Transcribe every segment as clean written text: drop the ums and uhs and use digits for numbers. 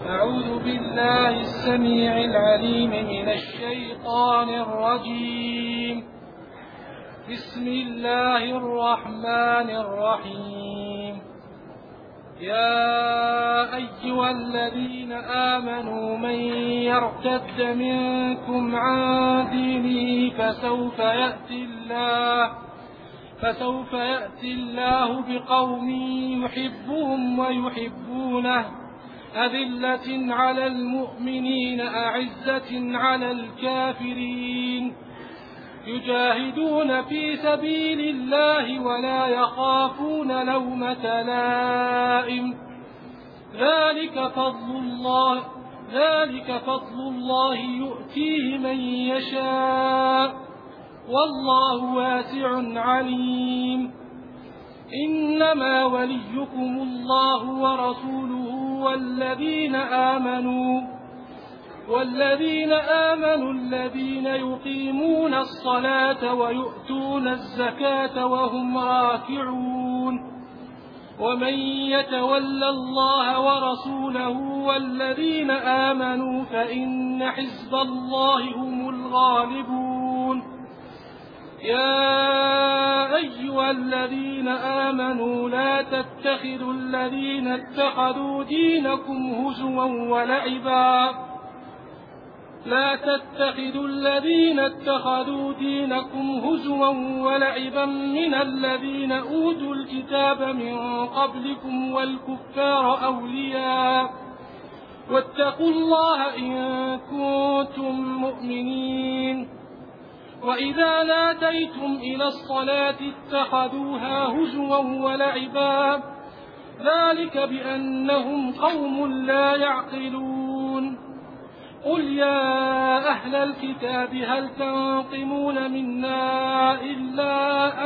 أعوذ بالله السميع العليم من الشيطان الرجيم. بسم الله الرحمن الرحيم. يا أيها الذين آمنوا من يرتد منكم عن دينه فسوف يأتي الله بقوم يحبهم ويحبونه أذلة على المؤمنين أعزة على الكافرين يجاهدون في سبيل الله ولا يخافون لومة لائم ذلك فضل الله يؤتيه من يشاء والله واسع عليم. إنما وليكم الله ورسوله والذين آمنوا الذين يقيمون الصلاة ويؤتون الزكاة وهم راكعون. ومن يتول الله ورسوله والذين آمنوا فإن حزب الله هم الغالبون. يا أيها الذين آمنوا لا تتخذوا الذين اتخذوا دينكم هزوا ولعبا من الذين أوتوا الكتاب من قبلكم والكفار أولياء واتقوا الله إن كنتم مؤمنين. وإذا ناديتم إلى الصلاة اتخذوها هزوا ولعبا ذلك بأنهم قوم لا يعقلون. قل يا أهل الكتاب هل تنقمون منا إلا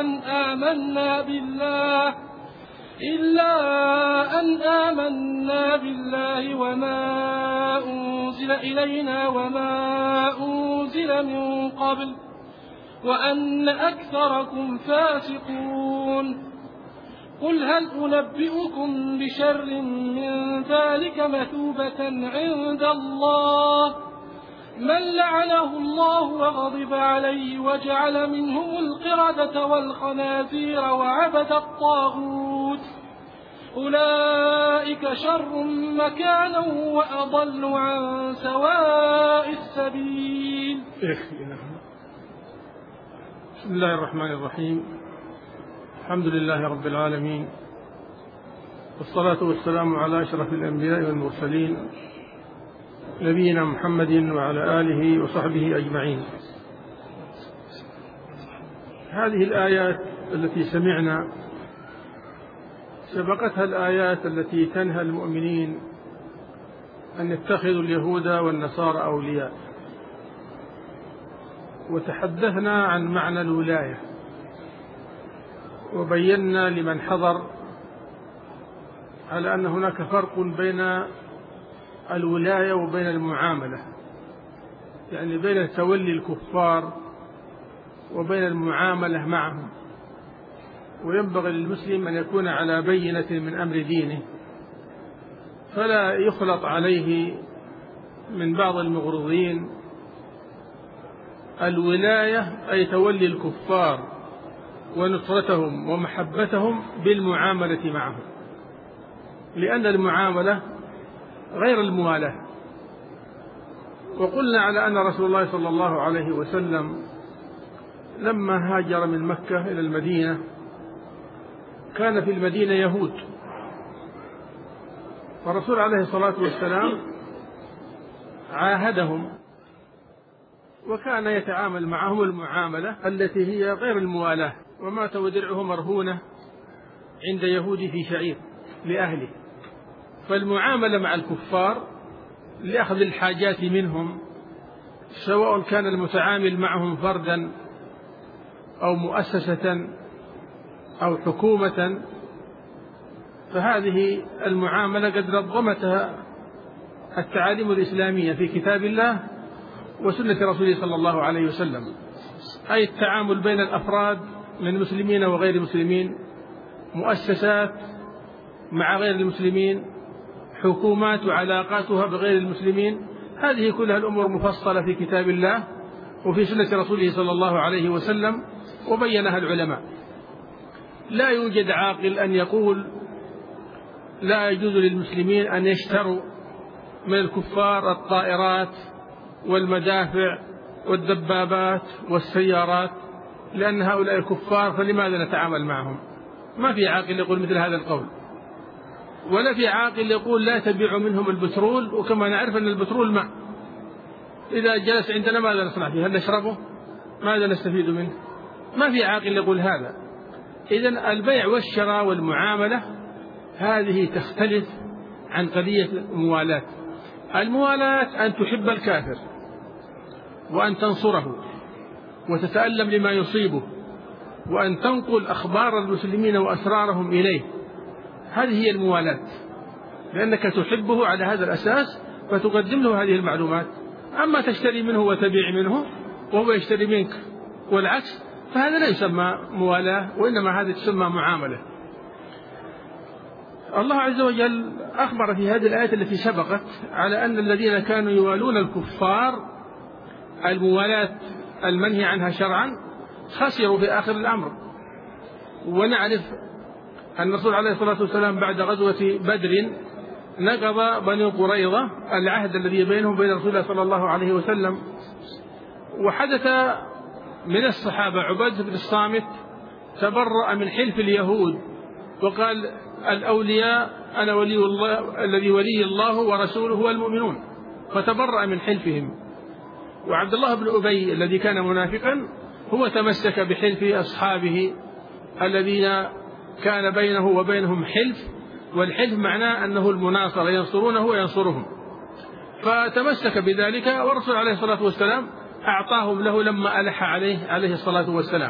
أن آمنا بالله وما أنزل إلينا وما أنزل من قبل وأن أكثركم فاسقون. قل هل أنبئكم بشر من ذلك مثوبة عند الله من لعنه الله وغضب عليه وجعل منهم القردة والخنازير وعبد الطاغوت أولئك شر مكانا وأضل عن سواء السبيل. بسم الله الرحمن الرحيم. الحمد لله رب العالمين، والصلاة والسلام على أشرف الأنبياء والمرسلين نبينا محمد وعلى آله وصحبه أجمعين. هذه الآيات التي سمعنا سبقتها الآيات التي تنهى المؤمنين أن يتخذوا اليهود والنصارى أولياء، وتحدثنا عن معنى الولاية، وبينا لمن حضر على أن هناك فرق بين الولاية وبين المعاملة، يعني بين تولي الكفار وبين المعاملة معهم. وينبغي للمسلم أن يكون على بينة من أمر دينه، فلا يخلط عليه من بعض المغرضين الولاية أي تولي الكفار ونصرتهم ومحبتهم بالمعاملة معهم، لأن المعاملة غير الموالاة. وقلنا على أن رسول الله صلى الله عليه وسلم لما هاجر من مكة إلى المدينة كان في المدينة يهود، فالرسول عليه الصلاة والسلام عاهدهم وكان يتعامل معهم المعاملة التي هي غير الموالاة، ومات ودرعه مرهونة عند يهودي في شعير لأهله. فالمعاملة مع الكفار لأخذ الحاجات منهم، سواء كان المتعامل معهم فردا أو مؤسسة أو حكومة، فهذه المعاملة قد نظمتها التعاليم الإسلامية في كتاب الله وسنة رسوله صلى الله عليه وسلم، أي التعامل بين الأفراد من مسلمين وغير مسلمين، مؤسسات مع غير المسلمين، حكومات وعلاقاتها بغير المسلمين. هذه كلها الأمور مفصلة في كتاب الله وفي سنة رسوله صلى الله عليه وسلم وبينها العلماء. لا يوجد عاقل أن يقول لا يجوز للمسلمين أن يشتروا من الكفار الطائرات والمدافع والدبابات والسيارات لأن هؤلاء الكفار فلماذا نتعامل معهم. ما في عاقل يقول مثل هذا القول، ولا في عاقل يقول لا تبيع منهم البترول، وكما نعرف أن البترول ماء إذا جلس عندنا ماذا نصنع فيه؟ هل نشربه؟ ماذا نستفيد منه؟ ما في عاقل يقول هذا. إذن البيع والشراء والمعاملة هذه تختلف عن قضية الموالاة. الموالاة أن تحب الكافر وأن تنصره وتتألم لما يصيبه وأن تنقل أخبار المسلمين وأسرارهم إليه، هذه هي الموالاة، لأنك تحبه على هذا الأساس فتقدم له هذه المعلومات. أما تشتري منه وتبيع منه وهو يشتري منك والعكس فهذا لا يسمى موالاة، وإنما هذا تسمى معاملة. الله عز وجل أخبر في هذه الآية التي سبقت على أن الذين كانوا يوالون الكفار الموالاة المنهي عنها شرعا خسروا في آخر الأمر. ونعرف أن الرسول عليه الصلاة والسلام بعد غزوة بدر نقض بني قريظة العهد الذي بينهم وبين رسول الله صلى الله عليه وسلم. وحدث من الصحابة عبادة بن الصامت تبرأ من حلف اليهود وقال الأولياء أنا ولي الله الذي ولي الله ورسوله والمؤمنون، فتبرأ من حلفهم. وعبد الله بن أبي الذي كان منافقا هو تمسك بحلف أصحابه الذين كان بينه وبينهم حلف، والحلف معناه أنه المناصرة ينصرونه وينصرهم، فتمسك بذلك والرسول عليه الصلاة والسلام أعطاهم له لما ألح عليه الصلاة والسلام.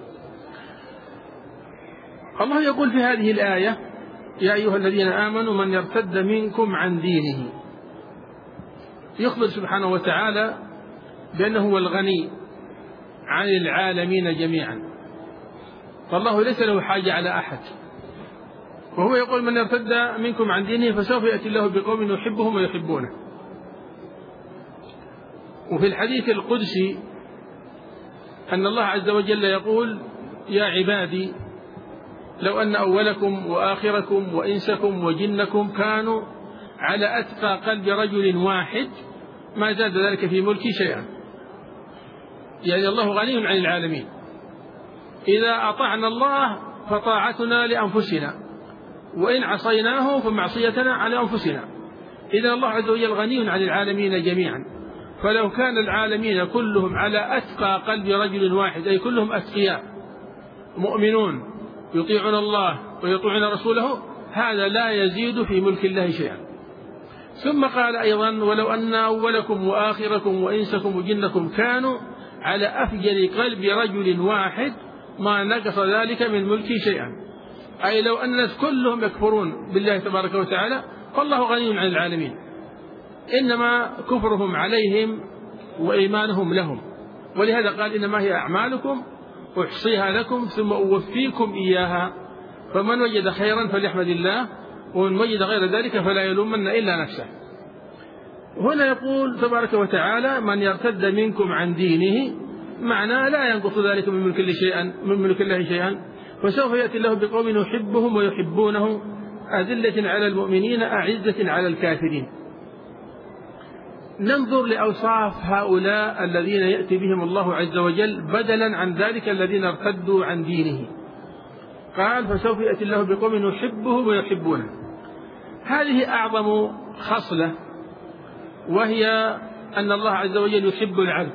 الله يقول في هذه الآية يا أيها الذين آمنوا من يرتد منكم عن دينه، يخبر سبحانه وتعالى بأنه هو الغني عن العالمين جميعا، فالله ليس له حاجة على أحد، وهو يقول من يرتد منكم عن دينه فسوف يأتي الله بقوم يحبهم ويحبونه. وفي الحديث القدسي أن الله عز وجل يقول يا عبادي لو أن أولكم وآخركم وإنسكم وجنكم كانوا على أتقى قلب رجل واحد ما زاد ذلك في ملكي شيئا. يعني الله غني عن العالمين، إذا أطعنا الله فطاعتنا لأنفسنا وإن عصيناه فمعصيتنا على أنفسنا. إذا الله عز وجل غني عن العالمين جميعا، فلو كان العالمين كلهم على أتقى قلب رجل واحد أي كلهم أتقياء مؤمنون يطيعون الله ويطيعون رسوله هذا لا يزيد في ملك الله شيئا. ثم قال أيضا ولو أن أولكم وآخركم وإنسكم وجنكم كانوا على أفجر قلب رجل واحد ما نقص ذلك من ملكي شيئا، أي لو أن الناس كلهم يكفرون بالله تبارك وتعالى فالله غني عن العالمين، إنما كفرهم عليهم وإيمانهم لهم. ولهذا قال إنما هي أعمالكم أحصيها لكم ثم أوفيكم إياها، فمن وجد خيرا فليحمد الله ومن وجد غير ذلك فلا يلومن إلا نفسه. هنا يقول تبارك وتعالى من يرتد منكم عن دينه، معناه لا ينقص ذلك من ملك الله شيئا، فسوف يأتي الله بقوم يحبهم ويحبونه أذلة على المؤمنين أعزة على الكافرين. ننظر لأوصاف هؤلاء الذين يأتي بهم الله عز وجل بدلا عن ذلك الذين ارتدوا عن دينه. قال فسوف يأتي الله بقوم يحبهم ويحبونه، هذه أعظم خصلة، وهي أن الله عز وجل يحب العبد،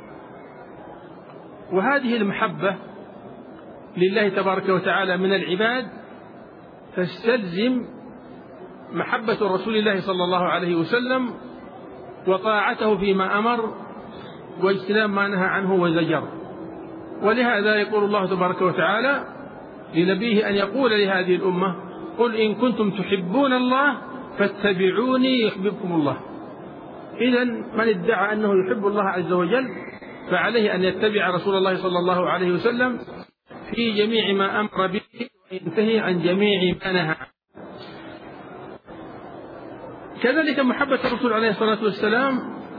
وهذه المحبة لله تبارك وتعالى من العباد تستلزم محبة رسول الله صلى الله عليه وسلم وطاعته فيما أمر واجتناب ما نهى عنه وزجر. ولهذا يقول الله تبارك وتعالى لنبيه أن يقول لهذه الأمة قل إن كنتم تحبون الله فاتبعوني يحببكم الله. إذن من ادعى أنه يحب الله عز وجل فعليه أن يتبع رسول الله صلى الله عليه وسلم في جميع ما أمر به وينتهي عن جميع ما نهى عنه. كذلك محبة الرسول عليه الصلاة والسلام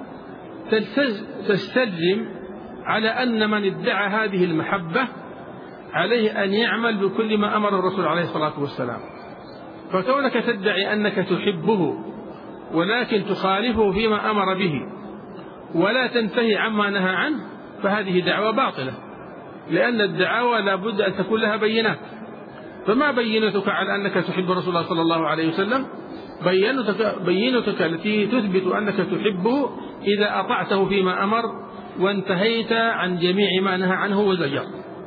تستلزم على أن من ادعى هذه المحبة عليه أن يعمل بكل ما أمر الرسول عليه الصلاة والسلام. فكونك تدعي أنك تحبه ولكن تخالفه فيما أمر به ولا تنتهي عما نهى عنه فهذه دعوة باطلة، لأن الدعاوى لا بد أن تكون لها بينات. فما بينتك على أنك تحب رسول الله صلى الله عليه وسلم؟ بينتك التي تثبت أنك تحبه إذا أطعته فيما أمر وانتهيت عن جميع ما نهى عنه وزجر.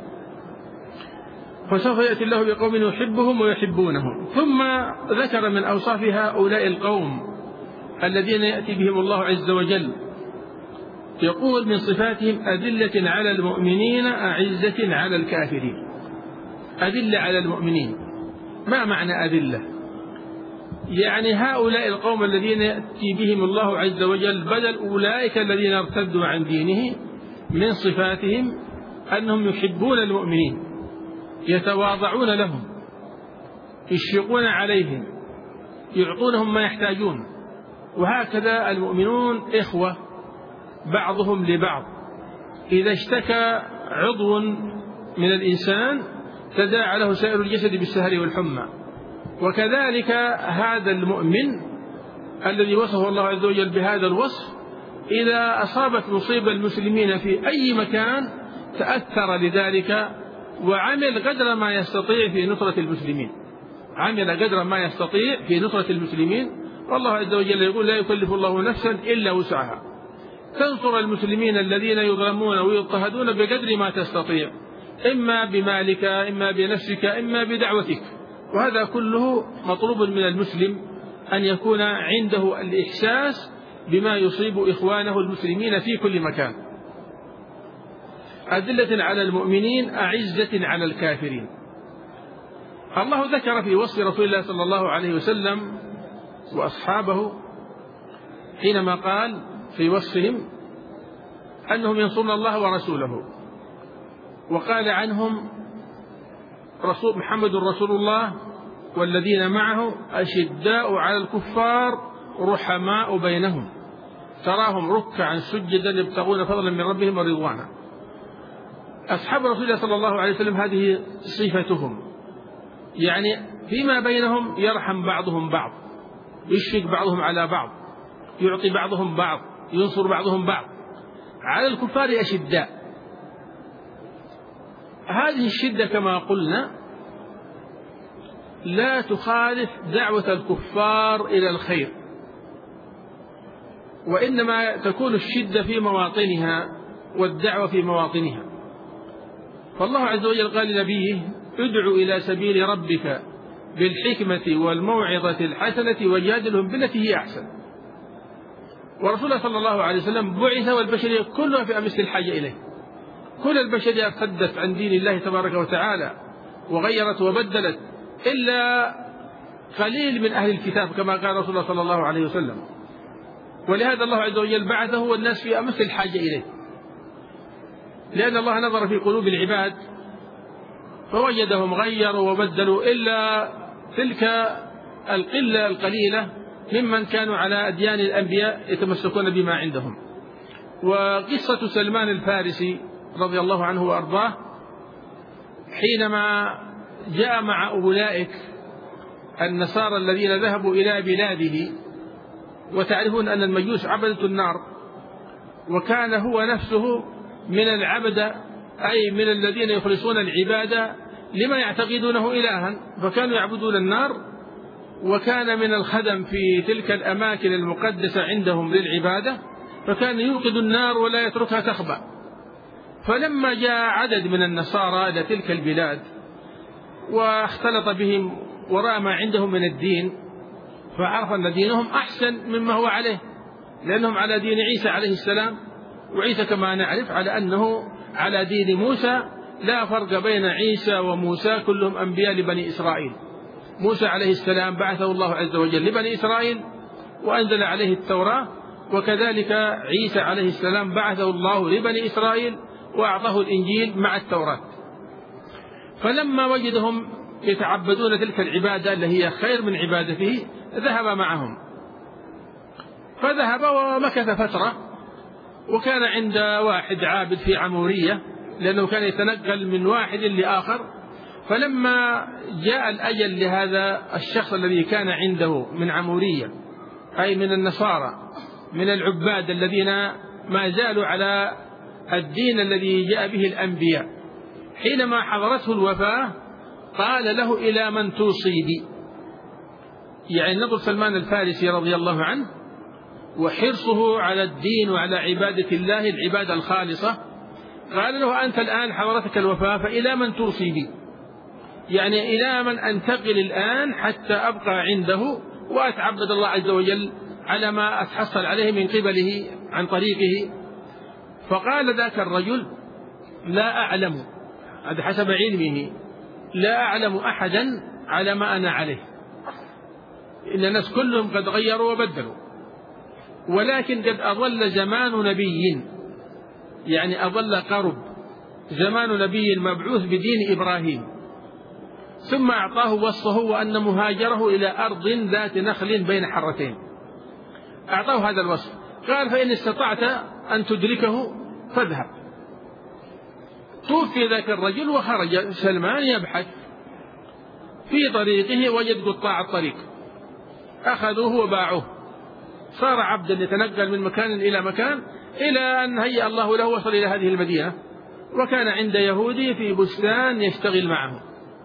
فسوف يأتي الله بقوم يحبهم ويحبونه. ثم ذكر من أوصاف هؤلاء القوم الذين يأتي بهم الله عز وجل، يقول من صفاتهم أذلة على المؤمنين أعزة على الكافرين. أذلة على المؤمنين، ما معنى أذلة؟ يعني هؤلاء القوم الذين يأتي بهم الله عز وجل بدل أولئك الذين ارتدوا عن دينه، من صفاتهم أنهم يحبون المؤمنين، يتواضعون لهم، يشفقون عليهم، يعطونهم ما يحتاجون. وهكذا المؤمنون إخوة بعضهم لبعض، إذا اشتكى عضو من الإنسان تداعى له سائر الجسد بالسهر والحمى. وكذلك هذا المؤمن الذي وصفه الله عز وجل بهذا الوصف إذا أصابت مصيبة المسلمين في أي مكان تأثر لذلك وعمل قدر ما يستطيع في نصرة المسلمين، عمل قدر ما يستطيع في نصرة المسلمين. والله عز وجل يقول لا يكلف الله نفسا إلا وسعها، تنصر المسلمين الذين يظلمون ويضطهدون بقدر ما تستطيع، إما بمالك، إما بنفسك، إما بدعوتك. وهذا كله مطلوب من المسلم أن يكون عنده الإحساس بما يصيب إخوانه المسلمين في كل مكان. أذلة على المؤمنين أعزة على الكافرين. الله ذكر في وصف رسول الله صلى الله عليه وسلم وأصحابه حينما قال في وصفهم أنهم ينصرون الله ورسوله، وقال عنهم محمد رسول الله والذين معه أشداء على الكفار رحماء بينهم تراهم ركعا سجدا يبتغون فضلا من ربهم ورضوانا. أصحاب رسول الله صلى الله عليه وسلم هذه صفتهم، يعني فيما بينهم يرحم بعضهم بعض، يشفق بعضهم على بعض، يعطي بعضهم بعض، ينصر بعضهم بعض. على الكفار أشداء. هذه الشدة كما قلنا لا تخالف دعوة الكفار إلى الخير، وإنما تكون الشدة في مواطنها والدعوة في مواطنها. فالله عز وجل قال لنبيه ادع إلى سبيل ربك بالحكمة والموعظة الحسنة وجادلهم بالتي هي أحسن. ورسول الله صلى الله عليه وسلم بعث والبشرية كلها في أمس الحاجة إليه. كل البشرية ارتدت عن دين الله تبارك وتعالى وغيرت وبدلت، إلا قليل من أهل الكتاب كما قال رسول الله صلى الله عليه وسلم. ولهذا الله عز وجل بعثه والناس في أمس الحاجة إليه، لأن الله نظر في قلوب العباد فوجدهم غيروا وبدلوا، إلا تلك القلة القليلة ممن كانوا على أديان الأنبياء يتمسكون بما عندهم. وقصة سلمان الفارسي رضي الله عنه وأرضاه حينما جاء مع أولئك النصارى الذين ذهبوا إلى بلاده، وتعرفون أن المجوس عبدة النار، وكان هو نفسه من العبدة، أي من الذين يخلصون العبادة لما يعتقدونه إلها، فكانوا يعبدون النار، وكان من الخدم في تلك الأماكن المقدسة عندهم للعبادة، فكان يوقد النار ولا يتركها تخبأ. فلما جاء عدد من النصارى إلى تلك البلاد واختلط بهم ورأى ما عندهم من الدين، فعرف أن دينهم أحسن مما هو عليه، لأنهم على دين عيسى عليه السلام، وعيسى كما نعرف على أنه على دين موسى، لا فرق بين عيسى وموسى، كلهم أنبياء لبني إسرائيل. موسى عليه السلام بعثه الله عز وجل لبني إسرائيل وأنزل عليه التوراة، وكذلك عيسى عليه السلام بعثه الله لبني إسرائيل وأعطاه الإنجيل مع التوراة. فلما وجدهم يتعبدون تلك العبادة اللي هي خير من عبادته ذهب معهم، فذهب ومكث فترة، وكان عند واحد عابد في عمورية، لأنه كان يتنقل من واحد لآخر. فلما جاء الأجل لهذا الشخص الذي كان عنده من عمورية، أي من النصارى، من العباد الذين ما زالوا على الدين الذي جاء به الأنبياء، حينما حضرته الوفاة قال له: إلى من توصي بي؟ يعني نظر سلمان الفارسي رضي الله عنه وحرصه على الدين وعلى عبادة الله العبادة الخالصة، قال له: أنت الآن حضرتك الوفاة، فإلى من توصي بي؟ يعني إلى من أنتقل الآن حتى أبقى عنده وأتعبد الله عز وجل على ما أتحصل عليه من قبله عن طريقه. فقال ذاك الرجل: لا أعلم، هذا حسب علمه، لا أعلم أحدا على ما أنا عليه، إن الناس كلهم قد غيروا وبدلوا، ولكن قد أضل زمان نبي، يعني أضل قرب زمان نبي مبعوث بدين إبراهيم، ثم أعطاه وصفه وأن مهاجره إلى أرض ذات نخل بين حرتين، أعطاه هذا الوصف، قال: فإن استطعت أن تدركه فاذهب. توفي ذاك الرجل وخرج سلمان يبحث، في طريقه وجد قطاع الطريق، أخذوه وباعوه، صار عبدا يتنقل من مكان إلى مكان، إلى أن هيأ الله له وصل إلى هذه المدينة، وكان عند يهودي في بستان يشتغل معه.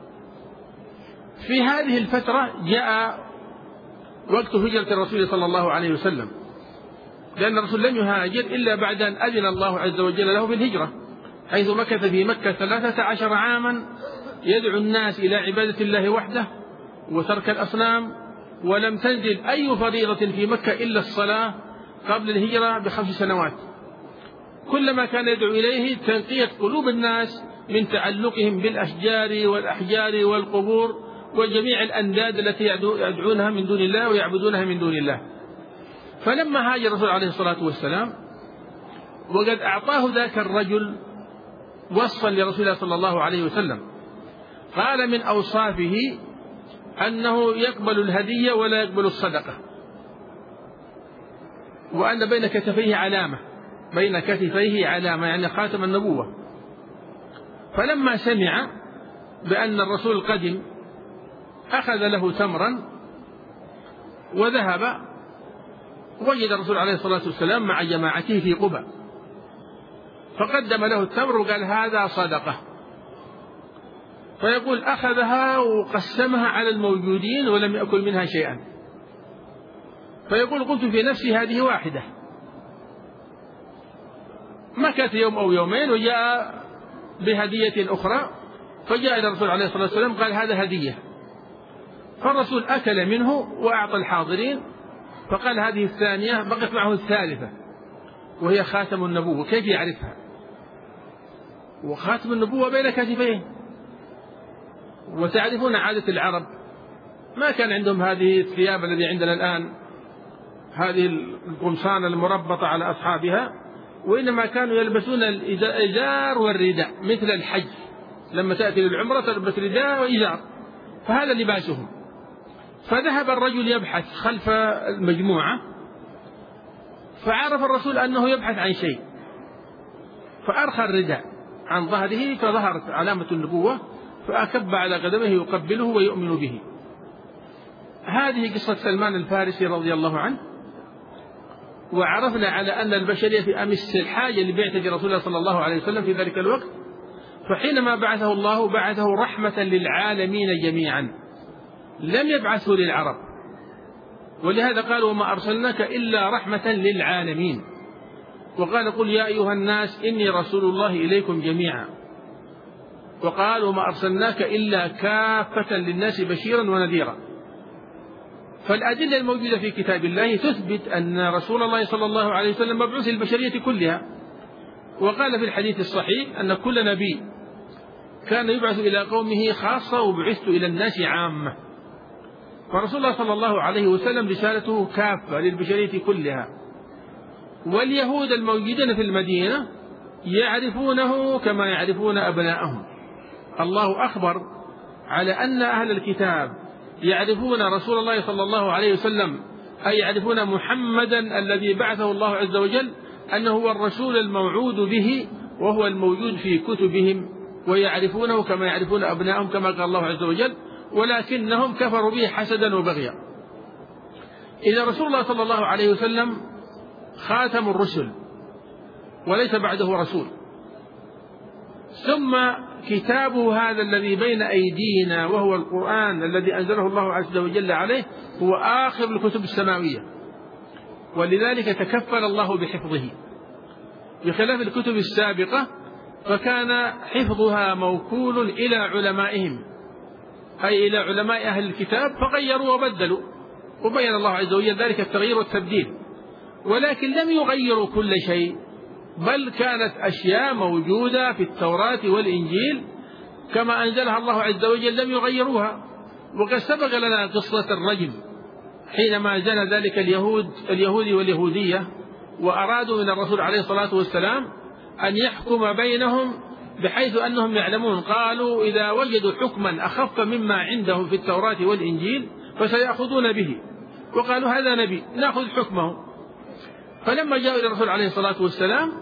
في هذه الفترة جاء وقت هجرة الرسول صلى الله عليه وسلم، لأن الرسول لم يهاجر إلا بعد أن أذن الله عز وجل له بالهجرة، حيث مكث في مكة 13 عاما يدعو الناس إلى عبادة الله وحده وترك الأصنام، ولم تنزل أي فريضة في مكة إلا الصلاة قبل الهجرة ب5 سنوات. كلما كان يدعو إليه تنقية قلوب الناس من تعلقهم بالأشجار والأحجار والقبور وجميع الأنداد التي يدعونها من دون الله ويعبدونها من دون الله. فلما هاجر الرسول عليه الصلاة والسلام وقد أعطاه ذاك الرجل وصفا لرسول الله صلى الله عليه وسلم، قال من أوصافه أنه يقبل الهدية ولا يقبل الصدقة، وأن بين كتفيه علامة، بين كتفيه علامة يعني خاتم النبوة. فلما سمع بأن الرسول قدم أخذ له تمرا وذهب، وجد الرسول عليه الصلاة والسلام مع جماعته في قباء، فقدم له التمر وقال: هذا صدقة. فيقول: أخذها وقسمها على الموجودين ولم يأكل منها شيئا. فيقول: قلت في نفسي هذه واحدة. مكث يوم أو يومين وجاء بهدية أخرى، فجاء إلى الرسول عليه الصلاة والسلام قال: هذا هدية. فالرسول أكل منه وأعطى الحاضرين، فقال: هذه الثانية. بقت معه الثالثة وهي خاتم النبوة. كيف يعرفها؟ وخاتم النبوة بين كتفيه. وتعرفون عادة العرب، ما كان عندهم هذه الثياب التي عندنا الآن، هذه القمصان المربطة على أصحابها، وإنما كانوا يلبسون الإزار والرداء مثل الحج، لما تأتي للعمرة تلبس رداء وإزار، فهذا لباسهم. فذهب الرجل يبحث خلف المجموعة، فعرف الرسول أنه يبحث عن شيء، فأرخى الرداء عن ظهره فظهرت علامة النبوة، فأكب على قدمه يقبله ويؤمن به. هذه قصة سلمان الفارسي رضي الله عنه. وعرفنا على أن البشرية في أمس الحاجة لبعثة رسول الله صلى الله عليه وسلم في ذلك الوقت، فحينما بعثه الله بعثه رحمة للعالمين جميعا، لم يبعثه للعرب، ولهذا قال: وما أرسلناك إلا رحمة للعالمين. وقال: قل يا أيها الناس إني رسول الله إليكم جميعا. وقال: وما أرسلناك إلا كافة للناس بشيرا ونذيرا. فالأدلة الموجودة في كتاب الله تثبت أن رسول الله صلى الله عليه وسلم مبعوث البشرية كلها. وقال في الحديث الصحيح أن كل نبي كان يبعث إلى قومه خاصة وبعثت إلى الناس عامة. فرسول الله صلى الله عليه وسلم رسالته كافة للبشرية كلها. واليهود الموجودين في المدينة يعرفونه كما يعرفون أبناءهم. الله أخبر على أن أهل الكتاب يعرفون رسول الله صلى الله عليه وسلم أي يعرفون محمدا الذي بعثه الله عز وجل أنه هو الرسول الموعود به وهو الموجود في كتبهم، ويعرفونه كما يعرفون أبنائهم كما قال الله عز وجل، ولكنهم كفروا به حسدا وبغيا. إذا رسول الله صلى الله عليه وسلم خاتم الرسل وليس بعده رسول، ثم كتابه هذا الذي بين أيدينا وهو القرآن الذي أنزله الله عز وجل عليه هو آخر الكتب السماوية، ولذلك تكفل الله بحفظه بخلاف الكتب السابقة، فكان حفظها موكول إلى علمائهم، أي إلى علماء أهل الكتاب، فغيروا وبدلوا، وبين الله عز وجل ذلك التغيير والتبديل. ولكن لم يغيروا كل شيء، بل كانت أشياء موجودة في التوراة والإنجيل كما أنزلها الله عز وجل لم يغيروها. وقد سبق لنا قصة الرجم حينما زنى ذلك اليهودي واليهودية، وأرادوا من الرسول عليه الصلاة والسلام أن يحكم بينهم بحيث أنهم يعلمون، قالوا إذا وجدوا حكما أخف مما عندهم في التوراة والإنجيل فسيأخذون به، وقالوا هذا نبي نأخذ حكمه. فلما جاءوا إلى الرسول عليه الصلاة والسلام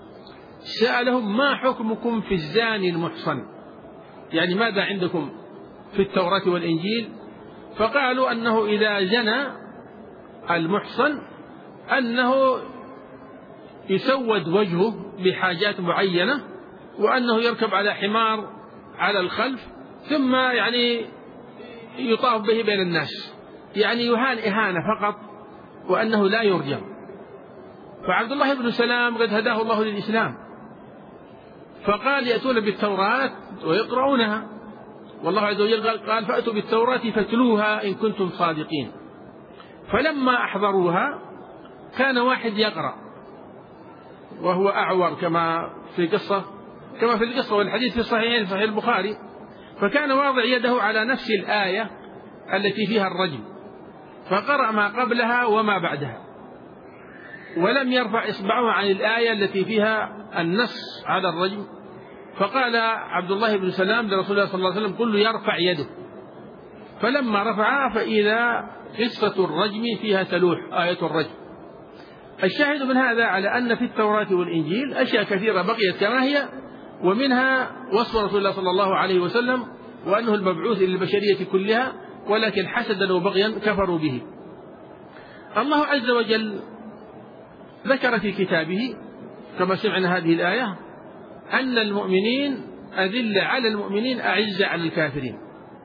سألهم ما حكمكم في الزاني المحصن، يعني ماذا عندكم في التوراة والإنجيل؟ فقالوا أنه إذا زنى المحصن أنه يسود وجهه بحاجات معينة، وأنه يركب على حمار على الخلف، ثم يعني يطاف به بين الناس، يعني يهان إهانة فقط، وأنه لا يرجم. فعبد الله بن سلام قد هداه الله للإسلام، فقال يأتون بالتوراة ويقرؤونها، والله عز وجل قال فأتوا بالتوراة فاتلوها إن كنتم صادقين. فلما أحضروها كان واحد يقرأ وهو أعور كما في القصة والحديث في الصحيحين، صحيح البخاري، فكان واضع يده على نفس الآية التي فيها الرجم، فقرأ ما قبلها وما بعدها، ولم يرفع إصبعه عن الآية التي فيها النص على الرجم. فقال عبد الله بن سلام لرسول الله صلى الله عليه وسلم قل له يرفع يده، فلما رفعها فإذا قصة الرجم فيها تلوح آية الرجم. الشاهد من هذا على أن في التوراة والإنجيل أشياء كثيرة بقيت كما هي، ومنها وصف رسول الله صلى الله عليه وسلم وأنه المبعوث للبشرية كلها، ولكن حسدا وبغيا كفروا به. الله عز وجل ذكر في كتابه كما سمعنا هذه الآية أن المؤمنين أذلة على المؤمنين أعزة على الكافرين،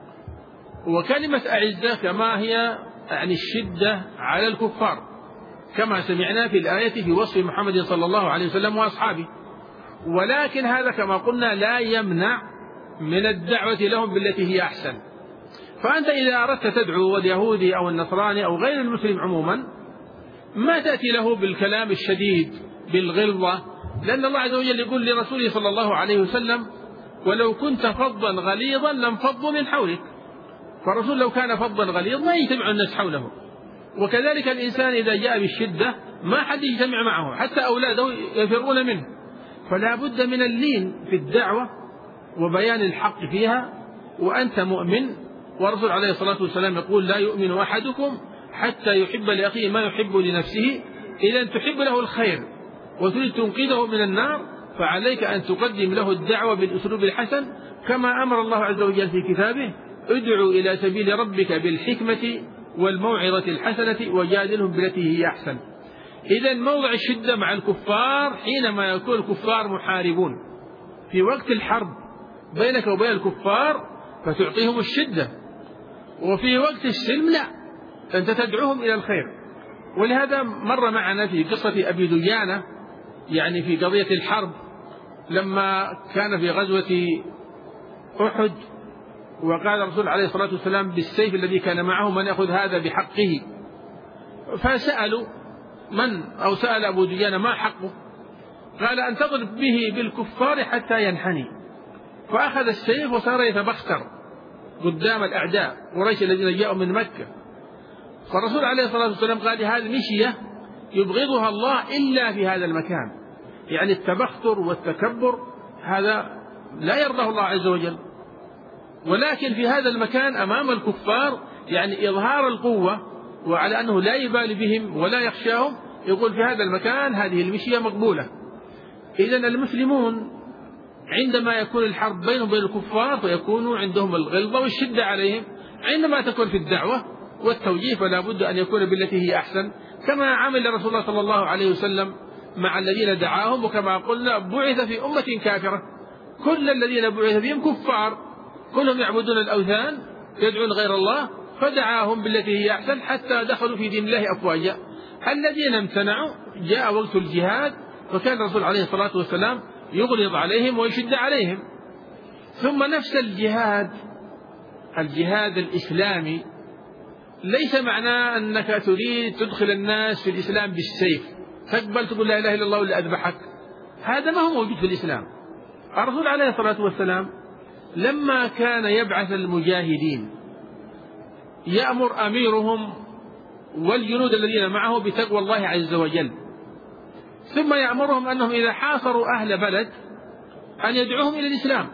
وكلمة أعزة كما هي يعني الشدة على الكفار، كما سمعنا في الآية في وصف محمد صلى الله عليه وسلم وأصحابه. ولكن هذا كما قلنا لا يمنع من الدعوة لهم بالتي هي أحسن. فأنت إذا أردت تدعو اليهودي أو النصراني أو غير المسلم عموما ما تأتي له بالكلام الشديد بالغلظة، لأن الله عز وجل يقول لرسوله صلى الله عليه وسلم ولو كنت فظا غليظا لانفضوا من حولك. فالرسول لو كان فظا غليظا ما يجتمع الناس حوله، وكذلك الإنسان إذا جاء بالشدة ما حد يجتمع معه، حتى أولاده يفرون منه. فلا بد من اللين في الدعوة وبيان الحق فيها، وأنت مؤمن، والرسول عليه الصلاة والسلام يقول لا يؤمن أحدكم حتى يحب لأخيه ما يحب لنفسه. إذا تحب له الخير وتريد تنقذه من النار فعليك أن تقدم له الدعوة بالأسلوب الحسن، كما أمر الله عز وجل في كتابه ادعو إلى سبيل ربك بالحكمة والموعظة الحسنة وجادلهم بالتي هي أحسن. إذا موضع الشدة مع الكفار حينما يكون الكفار محاربون في وقت الحرب بينك وبين الكفار فتعطيهم الشدة، وفي وقت السلم لا، أنت تدعوهم إلى الخير. ولهذا مر معنا في قصة أبي دجانة يعني في قضية الحرب لما كان في غزوة أحد، وقال الرسول عليه الصلاة والسلام بالسيف الذي كان معه من يأخذ هذا بحقه، فسألوا سأل أبو دجانة ما حقه؟ قال أن تضرب به بالكفار حتى ينحني. فأخذ السيف وصار يتبختر قدام الأعداء قريش الذين جاءوا من مكة. فالرسول عليه الصلاة والسلام قال هذه مشية يبغضها الله إلا في هذا المكان، يعني التبختر والتكبر هذا لا يرضاه الله عز وجل، ولكن في هذا المكان أمام الكفار يعني إظهار القوة وعلى أنه لا يبالي بهم ولا يخشاهم، يقول في هذا المكان هذه المشية مقبولة. إذن المسلمون عندما يكون الحرب بينهم وبين الكفار فيكون عندهم الغلظة والشدة عليهم، عندما تكون في الدعوة والتوجيه فلا بد أن يكون بالتي هي أحسن، كما عمل رسول الله صلى الله عليه وسلم مع الذين دعاهم. وكما قلنا بعث في أمة كافرة، كل الذين بعث فيهم كفار، كلهم يعبدون الأوثان يدعون غير الله، فدعاهم بالتي هي أحسن حتى دخلوا في دين الله أفواجا. الذين امتنعوا جاء وقت الجهاد فكان الرسول عليه الصلاة والسلام يغلظ عليهم ويشد عليهم. ثم نفس الجهاد الإسلامي ليس معناه أنك تريد تدخل الناس في الإسلام بالسيف، تقبل تقول لا إله إلا الله ولا أذبحك، هذا ما هو موجود في الإسلام. الرسول عليه الصلاة والسلام لما كان يبعث المجاهدين يأمر أميرهم والجنود الذين معه بتقوى الله عز وجل، ثم يأمرهم أنهم إذا حاصروا أهل بلد أن يدعوهم إلى الإسلام.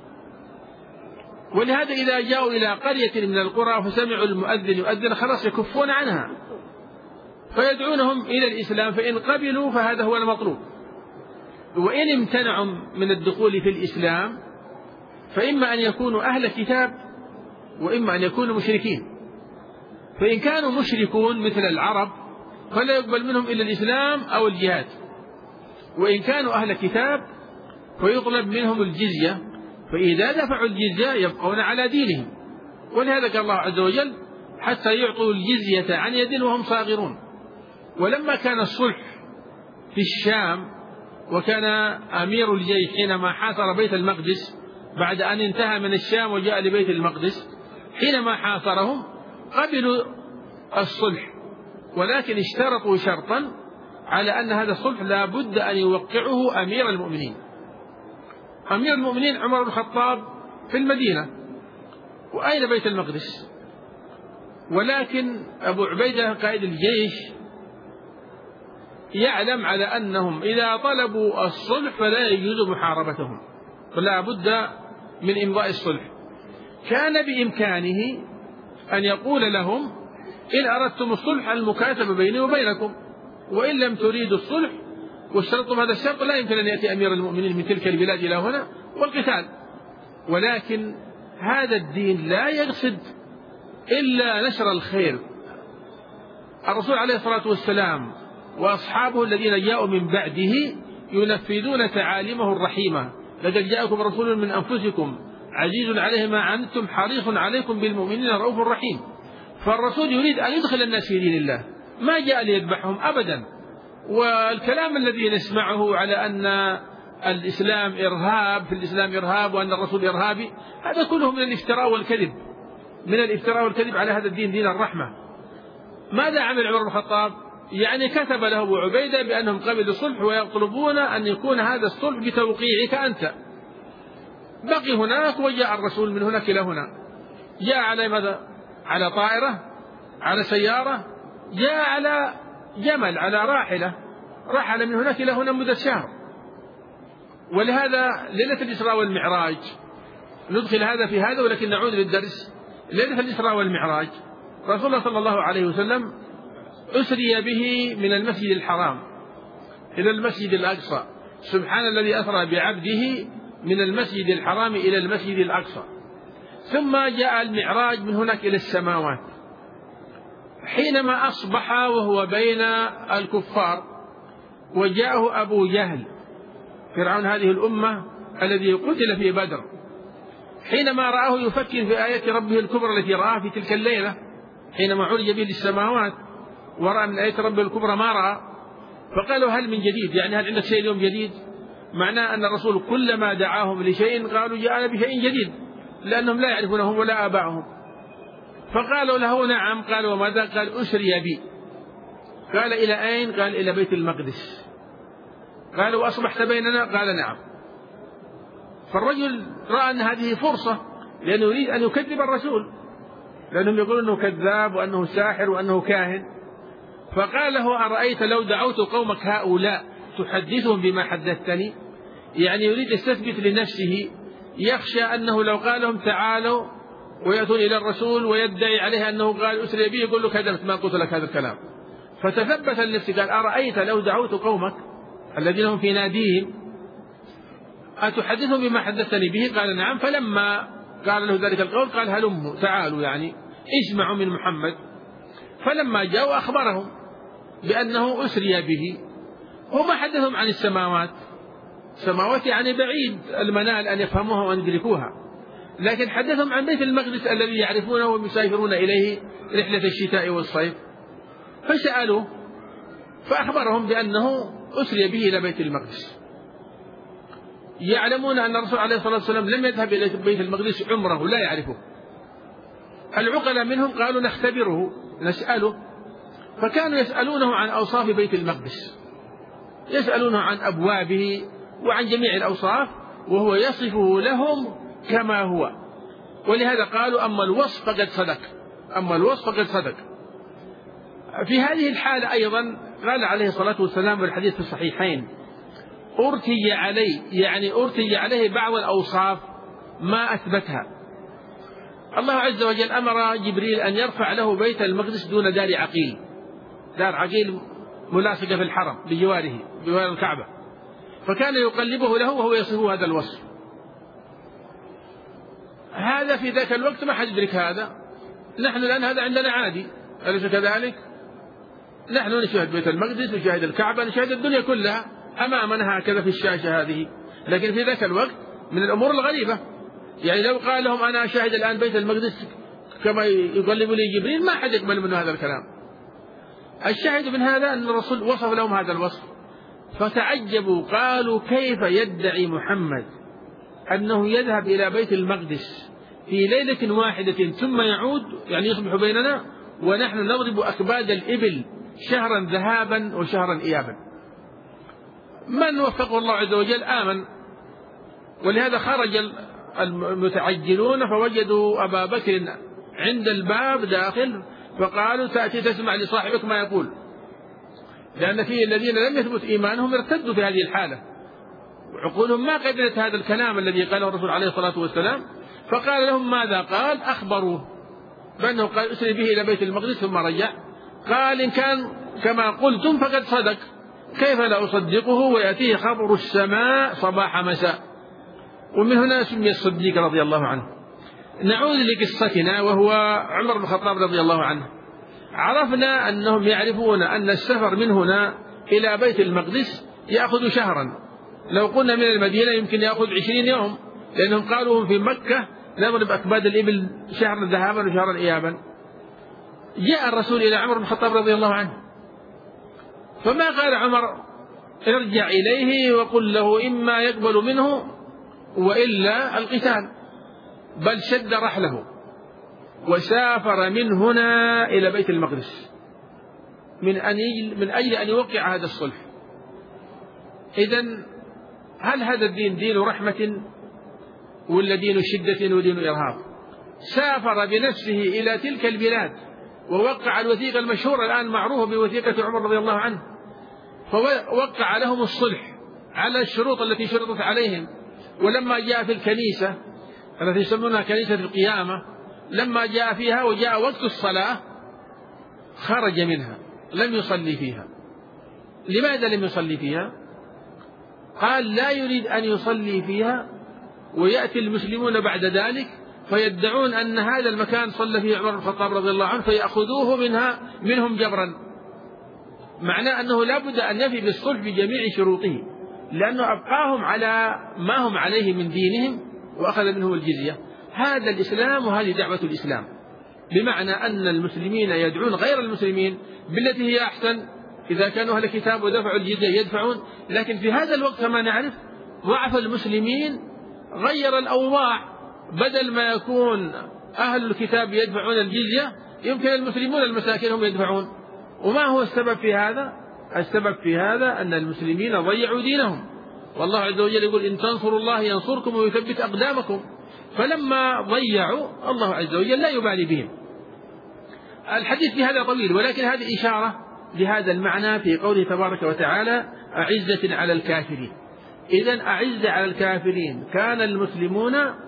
ولهذا إذا جاءوا إلى قرية من القرى فسمعوا المؤذن يؤذن خلاص يكفون عنها فيدعونهم إلى الإسلام، فإن قبلوا فهذا هو المطلوب، وإن امتنعوا من الدخول في الإسلام فإما أن يكونوا أهل كتاب وإما أن يكونوا مشركين. فإن كانوا مشركون مثل العرب فلا يقبل منهم إلا الإسلام أو الجهاد، وإن كانوا أهل كتاب فيطلب منهم الجزية، فإذا دفعوا الجزية يبقون على دينهم. ولهذا قال الله عز وجل حتى يعطوا الجزية عن يد وهم صاغرون. ولما كان الصلح في الشام وكان أمير الجيش حينما حاصر بيت المقدس بعد أن انتهى من الشام وجاء لبيت المقدس، حينما حاصرهم قبلوا الصلح، ولكن اشترطوا شرطا على أن هذا الصلح لا بد أن يوقعه أمير المؤمنين. أمير المؤمنين عمر بن الخطاب في المدينة، وأين بيت المقدس؟ ولكن أبو عبيدة قائد الجيش يعلم على أنهم إذا طلبوا الصلح فلا يجوز محاربتهم، فلا بد من إمضاء الصلح. كان بإمكانه أن يقول لهم إن أردتم الصلح المكاتبة بيني وبينكم، وإن لم تريدوا الصلح واشترطتم هذا الشرط لا يمكن أن يأتي أمير المؤمنين من تلك البلاد إلى هنا والقتال. ولكن هذا الدين لا يقصد إلا نشر الخير. الرسول عليه الصلاة والسلام وأصحابه الذين جاءوا من بعده ينفذون تعاليمه الرحيمة. لقد جاءكم رسول من أنفسكم عزيز عليه ما عنتم حريص عليكم بالمؤمنين رؤوف رحيم. فالرسول يريد أن يدخل الناس في دين الله، ما جاء ليذبحهم أبدا. والكلام الذي نسمعه على أن الإسلام إرهاب، في الإسلام إرهاب، وأن الرسول إرهابي، هذا كله من الافتراء والكذب، من الافتراء والكذب على هذا الدين، دين الرحمة. ماذا عمل عمر بن الخطاب؟ يعني كتب له أبو عبيدة بأنهم قبلوا الصلح ويطلبون أن يكون هذا الصلح بتوقيعك أنت. بقي هناك وجاء الرسول من هناك إلى هنا. جاء على ماذا؟ على طائرة، على سيارة، جاء على جمل، على راحلة، رحل من هناك إلى هنا مدة شهر. ولهذا ليلة الإسراء والمعراج ندخل هذا في هذا، ولكن نعود للدرس. ليلة الإسراء والمعراج رسول الله صلى الله عليه وسلم أسري به من المسجد الحرام إلى المسجد الأقصى. سبحان الذي أسرى بعبده من المسجد الحرام إلى المسجد الأقصى. ثم جاء المعراج من هناك إلى السماوات. حينما أصبح وهو بين الكفار وجاءه أبو جهل فرعون هذه الأمة الذي قتل في بدر، حينما رآه يفكر في آيات ربه الكبرى التي رآها في تلك الليلة حينما عرج به للسماوات ورأى من آيات ربه الكبرى ما رأى، فقالوا هل من جديد؟ يعني هل عندك شيء اليوم جديد؟ معناه أن الرسول كلما دعاهم لشيء قالوا جاءنا بشيء جديد، لأنهم لا يعرفونهم ولا آباءهم. فقالوا له نعم. قال وماذا؟ قال أسري بي. قال إلى أين؟ قال إلى بيت المقدس. قالوا وأصبحت بيننا؟ قال نعم. فالرجل رأى أن هذه فرصة، لأنه يريد أن يكذب الرسول، لأنهم يقولون أنه كذاب وأنه ساحر وأنه كاهن. فقال له أرأيت لو دعوت قومك هؤلاء تحدثهم بما حدثتني؟ يعني يريد يستثبت لنفسه، يخشى أنه لو قال لهم تعالوا ويأتون إلى الرسول ويدعي عليه أنه قال أسري به، يقول له كذبت ما قلت لك هذا الكلام. فتثبت النفس قال أرأيت لو دعوت قومك الذين هم في ناديهم أتحدثهم بما حدثني به؟ قال نعم. فلما قال له ذلك القول قال هلموا تعالوا يعني اسمعوا من محمد. فلما جاءوا أخبرهم بأنه أسري به. وما حدثهم عن السماوات، السماوات يعني بعيد المنال أن يفهموها وأن يدركوها، لكن حدثهم عن بيت المقدس الذي يعرفونه ويسافرون إليه رحلة الشتاء والصيف. فسألوه فأخبرهم بأنه أسري به إلى بيت المقدس. يعلمون أن الرسول عليه الصلاة والسلام لم يذهب إلى بيت المقدس عمره، لا يعرفه. العقلاء منهم قالوا نختبره نسأله، فكانوا يسألونه عن أوصاف بيت المقدس، يسألونه عن أبوابه وعن جميع الأوصاف، وهو يصفه لهم كما هو. ولهذا قالوا أما الوصف فقد صدق، أما الوصف فقد صدق. في هذه الحالة أيضا قال عليه الصلاة والسلام والحديث في الصحيحين أرتي عليه، يعني أرتي عليه بعض الأوصاف ما أثبتها. الله عز وجل أمر جبريل أن يرفع له بيت المقدس دون دار عقيل، دار عقيل ملاصقة في الحرم بجواره بجوار الكعبة، فكان يقلبه له وهو يصفه هذا الوصف. هذا في ذاك الوقت ما حد يدرك هذا، نحن الآن هذا عندنا عادي، أليس كذلك؟ نحن نشاهد بيت المقدس، نشاهد الكعبة، نشاهد الدنيا كلها أمامنا هكذا في الشاشة هذه. لكن في ذاك الوقت من الأمور الغريبة، يعني لو قال لهم أنا أشاهد الآن بيت المقدس كما يقلب لي جبريل ما حد يقبل منه هذا الكلام. الشاهد من هذا أن الرسول وصف لهم هذا الوصف، فتعجبوا قالوا كيف يدعي محمد أنه يذهب إلى بيت المقدس في ليلة واحدة ثم يعود، يعني يصبح بيننا، ونحن نضرب أكباد الإبل شهرا ذهابا وشهرا إيابا. من وفقه الله عز وجل آمن. ولهذا خرج المتعجلون فوجدوا أبا بكر عند الباب داخل، فقالوا تأتي تسمع لصاحبك ما يقول، لأن فيه الذين لم يثبت إيمانهم ارتدوا في هذه الحالة وعقولهم ما قبلت هذا الكلام الذي قاله الرسول عليه الصلاة والسلام. فقال لهم ماذا قال؟ أخبروه بأنه قال أسري به إلى بيت المقدس ثم رجع. قال إن كان كما قلتم فقد صدق، كيف لا أصدقه ويأتيه خبر السماء صباح مساء. ومن هنا سمي الصديق رضي الله عنه. نعود لقصتنا وهو عمر بن الخطاب رضي الله عنه. عرفنا أنهم يعرفون أن السفر من هنا إلى بيت المقدس يأخذ شهرا، لو قلنا من المدينة يمكن يأخذ 20 يوم، لأنهم قالوا في مكة نضرب أكباد الإبل شهرا ذهابا وشهرا إيابا. جاء الرسول إلى عمر بن الخطاب رضي الله عنه، فما قال عمر ارجع إليه وقل له إما يقبل منه وإلا القتال، بل شد رحله وسافر من هنا إلى بيت المقدس من أجل أن يوقع هذا الصلح. إذن هل هذا الدين دين رحمة ولا دين شدة ودين إرهاب؟ سافر بنفسه إلى تلك البلاد ووقع الوثيقة المشهورة الآن معروفة بوثيقة عمر رضي الله عنه، فوقع لهم الصلح على الشروط التي شرطت عليهم. ولما جاء في الكنيسة التي يسمونها كنيسة القيامة، لما جاء فيها وجاء وقت الصلاة خرج منها، لم يصلي فيها. لماذا لم يصلي فيها؟ قال لا يريد أن يصلي فيها ويأتي المسلمون بعد ذلك فيدعون أن هذا المكان صلى فيه عمر بن الخطاب رضي الله عنه فيأخذوه منهم جبرا. معناه أنه لا بد أن يفي بالصلح بجميع شروطه، لأنه أبقاهم على ما هم عليه من دينهم وأخذ منهم الجزية. هذا الإسلام وهذه دعوة الإسلام، بمعنى أن المسلمين يدعون غير المسلمين بالتي هي أحسن. إذا كانوا أهل الكتاب ودفعوا الجزية يدفعون، لكن في هذا الوقت كما نعرف ضعف المسلمين، غير الأوضاع، بدل ما يكون أهل الكتاب يدفعون الجزية يمكن المسلمون المساكين هم يدفعون. وما هو السبب في هذا؟ السبب في هذا أن المسلمين ضيعوا دينهم، والله عز وجل يقول إن تنصروا الله ينصركم ويثبت أقدامكم. فلما ضيعوا الله عز وجل لا يبالي بهم. الحديث في هذا طويل، ولكن هذه إشارة لهذا المعنى في قوله تبارك وتعالى أعزة على الكافرين. إذن أعزة على الكافرين، كان المسلمون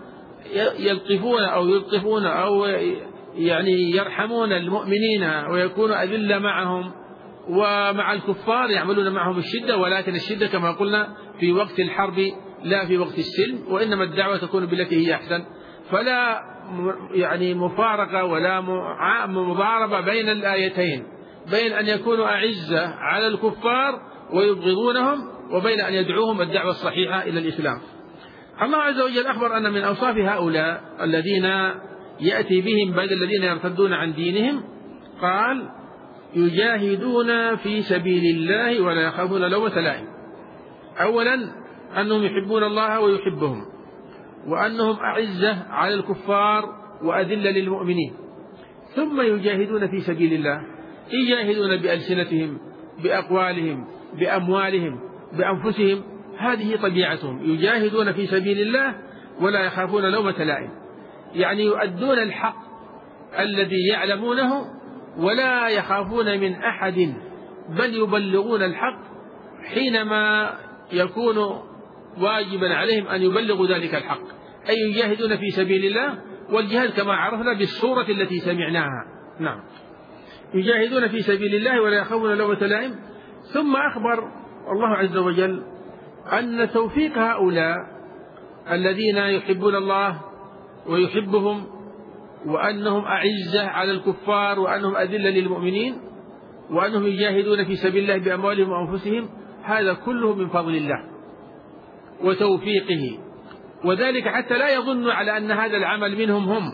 يلطفون أو يعني يرحمون المؤمنين ويكونوا أذلة معهم، ومع الكفار يعملون معهم الشدة، ولكن الشدة كما قلنا في وقت الحرب لا في وقت السلم، وإنما الدعوة تكون بالتي هي أحسن. فلا يعني مفارقة ولا مضاربة بين الآيتين، بين أن يكونوا أعزة على الكفار ويبغضونهم، وبين أن يدعوهم الدعوة الصحيحة إلى الإسلام. الله عز وجل أخبر أن من أوصاف هؤلاء الذين يأتي بهم بعد الذين يرتدون عن دينهم، قال: يجاهدون في سبيل الله ولا يخافون لومة لائم. أولا أنهم يحبون الله ويحبهم، وأنهم أعزة على الكفار وأذلة للمؤمنين. ثم يجاهدون في سبيل الله، يجاهدون بألسنتهم، بأقوالهم، بأموالهم، بأنفسهم، هذه طبيعتهم، يجاهدون في سبيل الله ولا يخافون لومة لائم، يعني يؤدون الحق الذي يعلمونه ولا يخافون من أحد، بل يبلغون الحق حينما يكون واجبا عليهم أن يبلغوا ذلك الحق، أي يجاهدون في سبيل الله، والجهاد كما عرفنا بالصورة التي سمعناها. نعم، يجاهدون في سبيل الله ولا يخافون لومة لائم. ثم أخبر الله عز وجل أن توفيق هؤلاء الذين يحبون الله ويحبهم، وأنهم أعزة على الكفار، وأنهم أذلة للمؤمنين، وأنهم يجاهدون في سبيل الله بأموالهم وأنفسهم، هذا كله من فضل الله وتوفيقه، وذلك حتى لا يظن على أن هذا العمل منهم هم،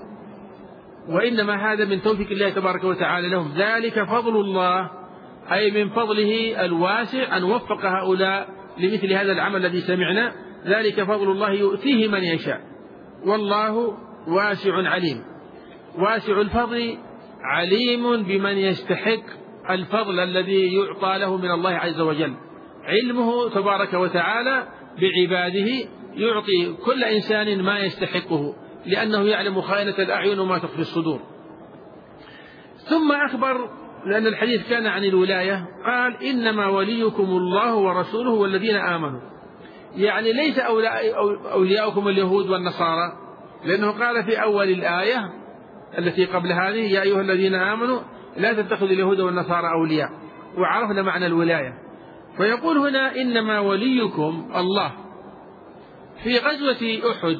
وإنما هذا من توفيق الله تبارك وتعالى لهم. ذلك فضل الله، أي من فضله الواسع أن وفق هؤلاء لمثل هذا العمل الذي سمعنا. ذلك فضل الله يؤتيه من يشاء، والله واسع عليم. واسع الفضل عليم بمن يستحق الفضل الذي يعطى له من الله عز وجل. علمه تبارك وتعالى بعباده يعطي كل إنسان ما يستحقه، لأنه يعلم خائنة الأعين وما تخفي الصدور. ثم أخبر، لأن الحديث كان عن الولاية، قال: إنما وليكم الله ورسوله والذين آمنوا، يعني ليس أولياؤكم اليهود والنصارى، لأنه قال في أول الآية التي قبل هذه: يا أيها الذين آمنوا لا تتخذوا اليهود والنصارى أولياء، وعرفنا معنى الولاية. فيقول هنا: إنما وليكم الله. في غزوة أحد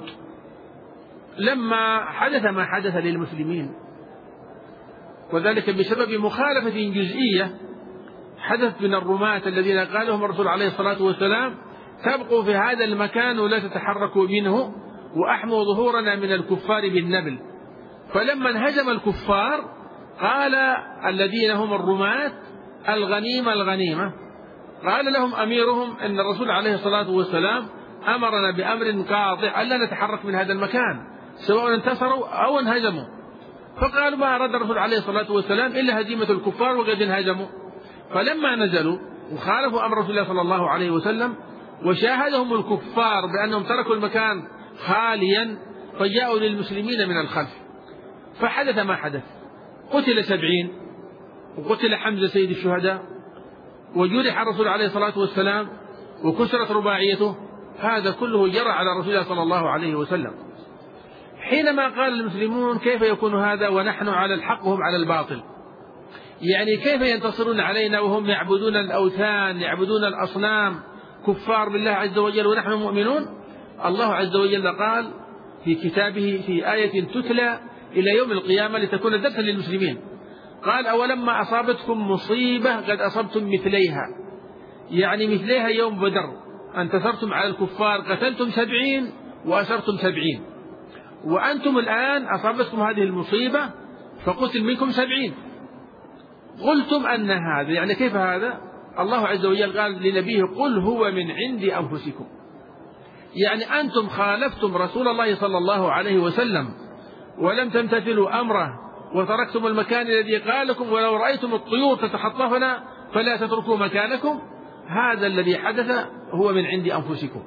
لما حدث ما حدث للمسلمين، وذلك بسبب مخالفة جزئية حدث من الرماة الذين قال لهم الرسول عليه الصلاة والسلام: تبقوا في هذا المكان ولا تتحركوا منه، وأحموا ظهورنا من الكفار بالنبل. فلما انهزم الكفار قال الذين هم الرماة: الغنيمة الغنيمة. قال لهم أميرهم إن الرسول عليه الصلاة والسلام أمرنا بأمر قاطع ألا نتحرك من هذا المكان سواء انتصروا أو انهزموا. فقالوا: ما أراد الرسول عليه الصلاة والسلام إلا هزيمة الكفار وقد انهزموا. فلما نزلوا وخالفوا أمر رسول الله صلى الله عليه وسلم وشاهدهم الكفار بأنهم تركوا المكان خاليا، فجاءوا للمسلمين من الخلف، فحدث ما حدث. قتل 70، وقتل حمزة سيد الشهداء، وجرح الرسول عليه الصلاة والسلام، وكسرت رباعيته. هذا كله جرى على رسول الله صلى الله عليه وسلم. حينما قال المسلمون: كيف يكون هذا ونحن على الحق وهم على الباطل؟ يعني كيف ينتصرون علينا وهم يعبدون الأوثان، يعبدون الأصنام، كفار بالله عز وجل ونحن مؤمنون؟ الله عز وجل قال في كتابه في آية تتلى إلى يوم القيامة لتكون درسا للمسلمين، قال: أولما أصابتكم مصيبة قد أصبتم مثليها، يعني مثليها يوم بدر، انتصرتم على الكفار، قتلتم 70 وأسرتم 70، وأنتم الآن أصابتكم هذه المصيبة فقتل منكم 70. قلتم أن هذا، يعني كيف هذا؟ الله عز وجل قال لنبيه: قل هو من عند أنفسكم، يعني أنتم خالفتم رسول الله صلى الله عليه وسلم ولم تمتثلوا أمره وتركتم المكان الذي قال لكم: ولو رأيتم الطيور تتخطفنا فلا تتركوا مكانكم. هذا الذي حدث هو من عند أنفسكم.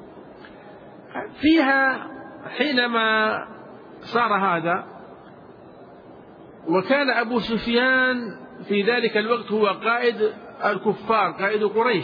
فيها حينما صار هذا، وكان أبو سفيان في ذلك الوقت هو قائد الكفار، قائد قريش،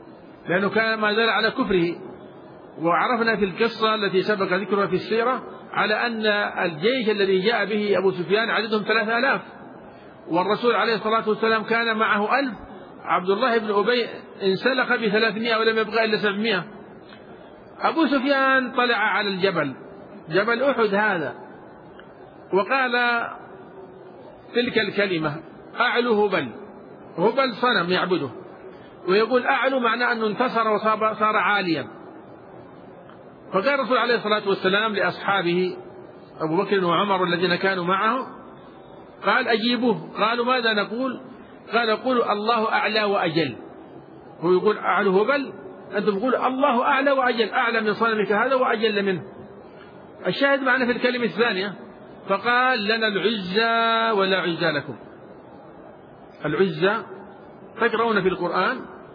لأنه كان ما زال على كفره. وعرفنا في القصة التي سبق ذكرها في السيرة على أن الجيش الذي جاء به أبو سفيان عددهم 3000، والرسول عليه الصلاة والسلام كان معه 1000. عبد الله بن أبي انسلخ ب300 ولم يبقى إلا 700. أبو سفيان طلع على الجبل، جبل أحد هذا، وقال تلك الكلمة: أعلو هبل. هبل صنم يعبده، ويقول أعلو معناه أنه انتصر وصار عاليا. فقال الرسول عليه الصلاة والسلام لأصحابه أبو بكر وعمر الذين كانوا معه، قال: أجيبوه. قالوا: ماذا نقول؟ قال: قولوا الله أعلى وأجل. هو يقول أعلو هبل، أنتم تقولوا الله أعلى وأجل، أعلى من صنمك هذا وأجل منه. الشاهد معنا في الكلمة الثانية: فقال: لنا العزى ولا عزى لكم. العزى تقرؤون في القرآن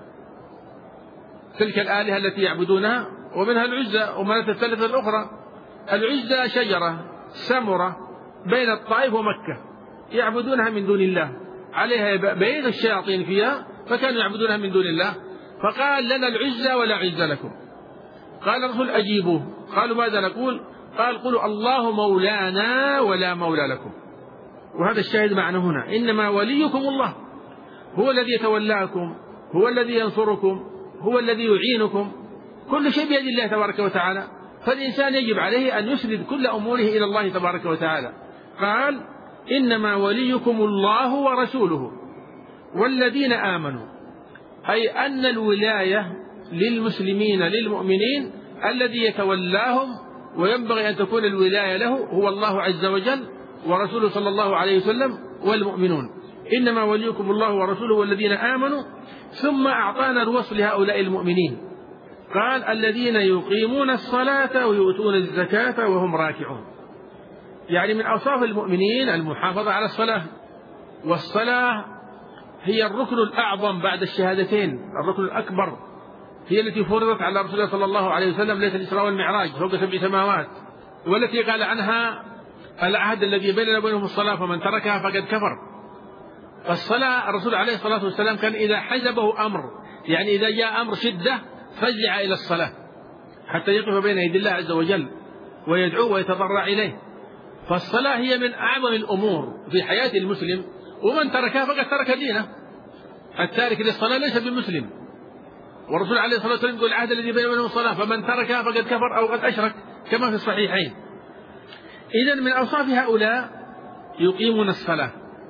تلك الآلهة التي يعبدونها، ومنها العزى ومنها الثالثة الأخرى. العزى شجرة سمرة بين الطائف ومكة يعبدونها من دون الله، عليها بيت الشياطين فيها، فكانوا يعبدونها من دون الله. فقال: لنا العزى ولا عزى لكم. قال الرسول: أجيبوه. قالوا: ماذا نقول؟ قال: قولوا الله مولانا ولا مولى لكم. وهذا الشاهد معنا هنا: إنما وليكم الله، هو الذي يتولاكم، هو الذي ينصركم، هو الذي يعينكم، كل شيء بيد الله تبارك وتعالى. فالإنسان يجب عليه أن يسند كل أموره إلى الله تبارك وتعالى. قال: إنما وليكم الله ورسوله والذين آمنوا، أي أن الولاية للمسلمين للمؤمنين الذي يتولاهم وينبغي أن تكون الولاية له هو الله عز وجل ورسوله صلى الله عليه وسلم والمؤمنون. إنما وليكم الله ورسوله والذين آمنوا. ثم أعطانا الوصف لهؤلاء المؤمنين، قال: الذين يقيمون الصلاة ويؤتون الزكاة وهم راكعون. يعني من أوصاف المؤمنين المحافظة على الصلاة، والصلاة هي الركن الأعظم بعد الشهادتين، الركن الأكبر، هي التي فرضت على رسول الله صلى الله عليه وسلم ليلة الإسراء والمعراج فوق 7 سماوات، والتي قال عنها: العهد الذي بيننا وبينهم الصلاة فمن تركها فقد كفر. فالصلاة الرسول عليه الصلاة والسلام كان إذا حجبه أمر، يعني إذا جاء أمر شدة، فزع إلى الصلاة حتى يقف بين يدي الله عز وجل ويدعو ويتضرع إليه. فالصلاة هي من أعظم الأمور في حياة المسلم، ومن تركها فقد ترك دينه. التارك للصلاة ليس بمسلم، والرسول عليه الصلاة والسلام يقول: العهد الذي بيننا وبينهم الصلاة فمن تركها فقد كفر أو قد أشرك، كما في الصحيحين. إذن من أوصاف هؤلاء يقيمون الصلاة،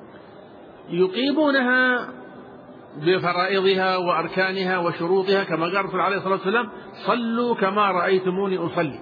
يقيمونها بفرائضها وأركانها وشروطها، كما قال الرسول عليه الصلاة والسلام: صلوا كما رأيتموني أصلي.